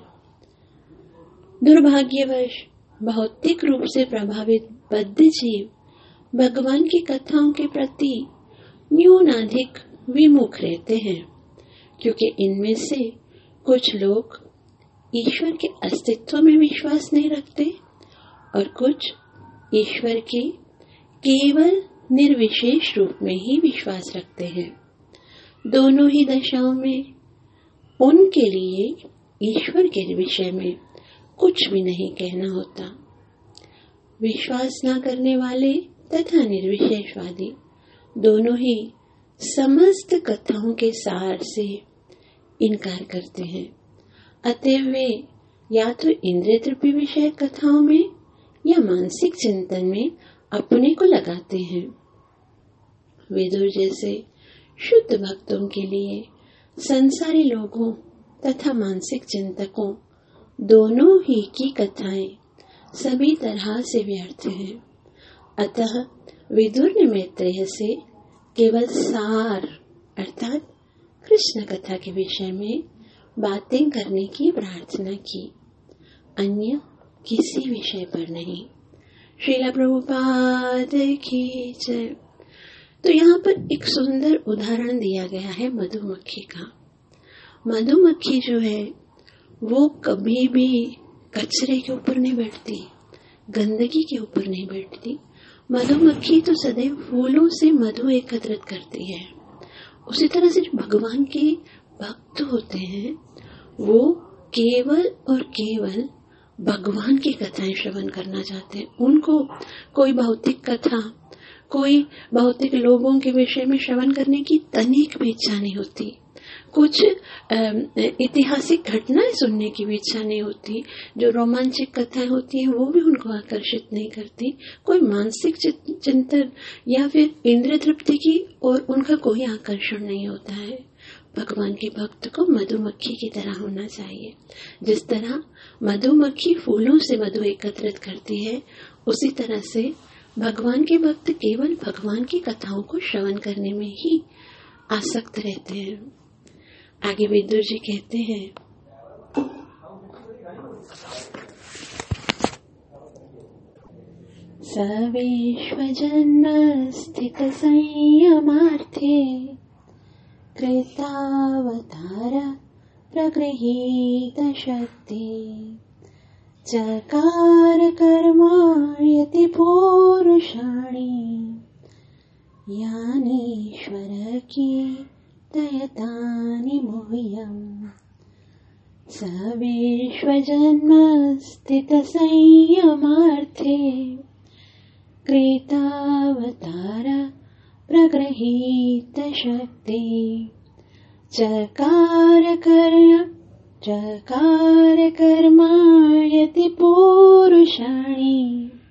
दुर्भाग्यवश भौतिक रूप से प्रभावित बद्ध जीव भगवान की कथाओं के प्रति न्यूनाधिक विमुख रहते हैं, क्योंकि इनमें से कुछ लोग ईश्वर के अस्तित्व में विश्वास नहीं रखते और कुछ ईश्वर के केवल निर्विशेष रूप में ही विश्वास रखते हैं। दोनों ही दशाओं में उनके लिए ईश्वर के विषय में कुछ भी नहीं कहना होता। विश्वास न करने वाले तथा निर्विशेषवादी दोनों ही समस्त कथाओं के सार से इनकार करते हैं। अतएव वे या तो इंद्रिय तृप्ति विषय कथाओं में या मानसिक चिंतन में अपने को लगाते हैं। विदुर जैसे शुद्ध भक्तों के लिए संसारी लोगों तथा मानसिक चिंतकों दोनों ही की कथाएं सभी तरह से व्यर्थ हैं। अतः विदुर ने मैत्रेय से केवल सार अर्थात कृष्ण कथा के विषय में बातें करने की प्रार्थना की, अन्य किसी विषय पर नहीं। श्रीला प्रभुपाद की जय। तो यहाँ पर एक सुंदर उदाहरण दिया गया है मधुमक्खी का। मधुमक्खी जो है वो कभी भी कचरे के ऊपर नहीं बैठती, गंदगी के ऊपर नहीं बैठती। मधुमक्खी तो सदैव फूलों से मधु एकत्रित करती है। उसी तरह से जो भगवान के भक्त होते हैं वो केवल और केवल भगवान की कथाएं श्रवण करना चाहते हैं। उनको कोई भौतिक कथा, कोई भौतिक लोगों के विषय में श्रवण करने की तनिक भी इच्छा नहीं होती। कुछ ऐतिहासिक घटनाएं सुनने की भी इच्छा नहीं होती। जो रोमांचक कथाएं होती हैं वो भी उनको आकर्षित नहीं करती। कोई मानसिक चिंतन या फिर इंद्रिय तृप्ति की और उनका कोई आकर्षण नहीं होता है। भगवान के भक्त को मधुमक्खी की तरह होना चाहिए। जिस तरह मधुमक्खी फूलों से मधु एकत्रित करती है, उसी तरह से भगवान के भक्त केवल भगवान की कथाओं को श्रवण करने में ही आसक्त रहते हैं। आगे विदुर जी कहते हैं, सविश्व जन्म स्थित संयमार्थे कृतावतार प्रगृहीत शक्ति चकार कर्माण्यति पौरुषाणि यानीश्वर की दयतानि मुह्यम्। सविश्वजन्म स्थित संयमार्थे कृतावतार प्रगृहीत शक्ति चकार कर्म चकार कर्माण्यति पौरुषाणि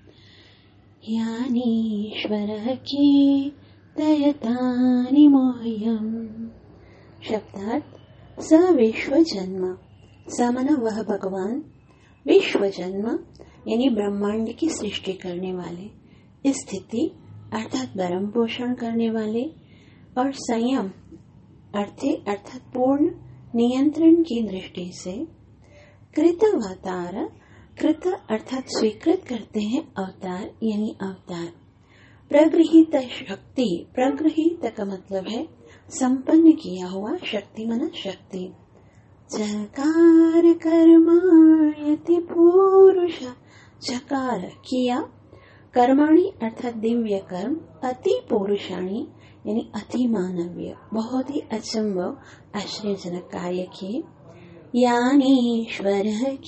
यानीश्वर की दयतानि मोह्यम्। शब्दार्थ, स विश्व जन्म, समन वह भगवान, विश्व जन्म यानी ब्रह्मांड की सृष्टि करने वाले, स्थिति अर्थात भरण पोषण करने वाले, और संयम अर्थे अर्थात पूर्ण नियंत्रण की दृष्टि से, कृत अवतार, कृत अर्थात स्वीकृत करते हैं अवतार यानी अवतार, प्रगृहीत शक्ति, प्रगृहीत का मतलब है संपन्न किया हुआ, शक्ति मना शक्ति, चकार कर्माण्यति पुरुष, चकार किया, कर्माणि अर्थात दिव्य कर्म, अति पौरुषाणी यानी अति मानवीय, बहुत ही अचंभव आश्चर्यजनक कार्य किए, यानीश्वर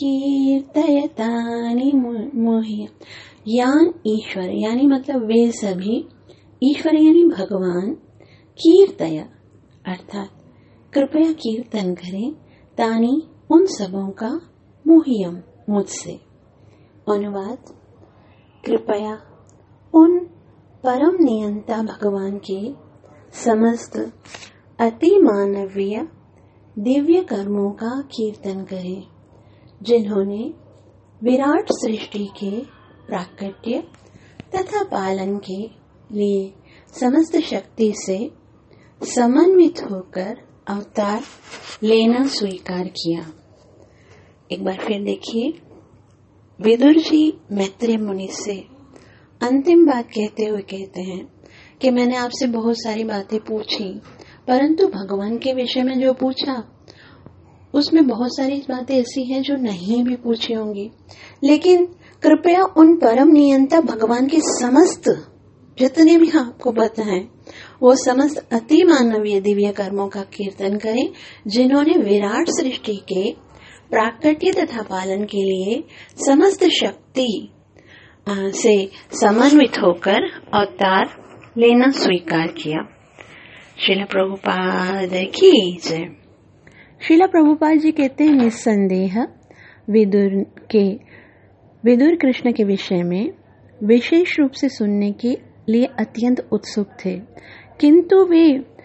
कीर्तयतानि मोह्य, यान ईश्वर यानी मतलब वे सभी, ईश्वर यानी भगवान, कीर्तय अर्थात कृपया कीर्तन करें, तानी उन सबों का, मोह्यम मुझसे। अनुवाद, कृपया उन परम नियंता भगवान के समस्त अति मानवीय दिव्य कर्मों का कीर्तन करें, जिन्होंने विराट सृष्टि के प्राकट्य तथा पालन के लिए समस्त शक्ति से समन्वित होकर अवतार लेना स्वीकार किया। एक बार फिर देखिए, विदुर जी मैत्रेय मुनि से अंतिम बात कहते हुए कहते हैं कि मैंने आपसे बहुत सारी बातें पूछी, परंतु भगवान के विषय में जो पूछा उसमें बहुत सारी बातें ऐसी हैं जो नहीं भी पूछी होंगी, लेकिन कृपया उन परम नियंता भगवान के समस्त जितने भी आपको पता है वो समस्त अति मानवीय दिव्य कर्मों का कीर्तन करें, जिन्होंने विराट सृष्टि के प्राकट्य तथा पालन के लिए समस्त शक्ति से समन्वित होकर अवतार लेना स्वीकार किया। श्रील प्रभुपाद की जय। श्रील प्रभुपाद जी कहते हैं, निस्संदेह विदुर के विदुर कृष्ण के विषय में विशेष रूप से सुनने के लिए अत्यंत उत्सुक थे, किंतु वे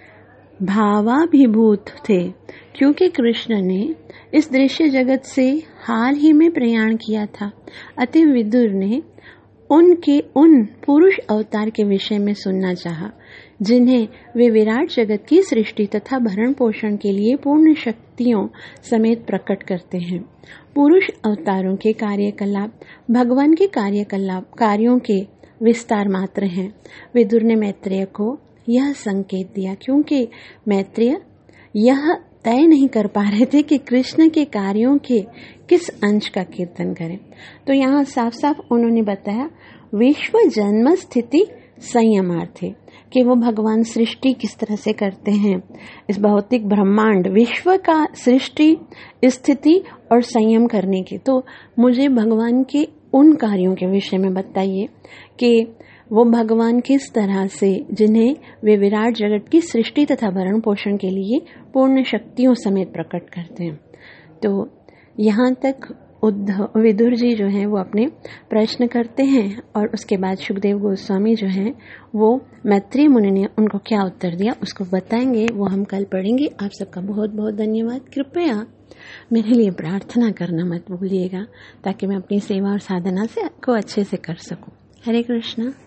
भावाभिभूत थे, क्योंकि कृष्ण ने इस दृश्य जगत से हाल ही में प्रयाण किया था। अतः विदुर ने उनके उन पुरुष अवतार के विषय में सुनना चाहा, जिन्हें वे विराट जगत की सृष्टि तथा भरण पोषण के लिए पूर्ण शक्तियों समेत प्रकट करते हैं। पुरुष अवतारों के कार्यकलाप भगवान के कार्यकलाप कार्यों के विस्तार मात्र हैं। विदुर ने मैत्रेय को यह संकेत दिया, क्योंकि मैत्रेय यह तय नहीं कर पा रहे थे कि कृष्ण के कार्यों के किस अंश का कीर्तन करें। तो यहाँ साफ साफ उन्होंने बताया, विश्व जन्म स्थिति संयमार्थे, कि वो भगवान सृष्टि किस तरह से करते हैं। इस भौतिक ब्रह्मांड विश्व का सृष्टि, स्थिति और संयम करने की, तो मुझे भगवान के उन कार्यों के विषय में बताइए कि वो भगवान किस तरह से, जिन्हें वे विराट जगत की सृष्टि तथा भरण पोषण के लिए पूर्ण शक्तियों समेत प्रकट करते हैं। तो यहाँ तक उद्धव विदुर जी जो हैं वो अपने प्रश्न करते हैं और उसके बाद सुखदेव गोस्वामी जो हैं वो मैत्रेय मुनि ने उनको क्या उत्तर दिया उसको बताएंगे, वो हम कल पढ़ेंगे। आप सबका बहुत बहुत धन्यवाद। कृपया मेरे लिए प्रार्थना करना मत भूलिएगा ताकि मैं अपनी सेवा और साधना से को अच्छे से कर सकूं। हरे कृष्णा।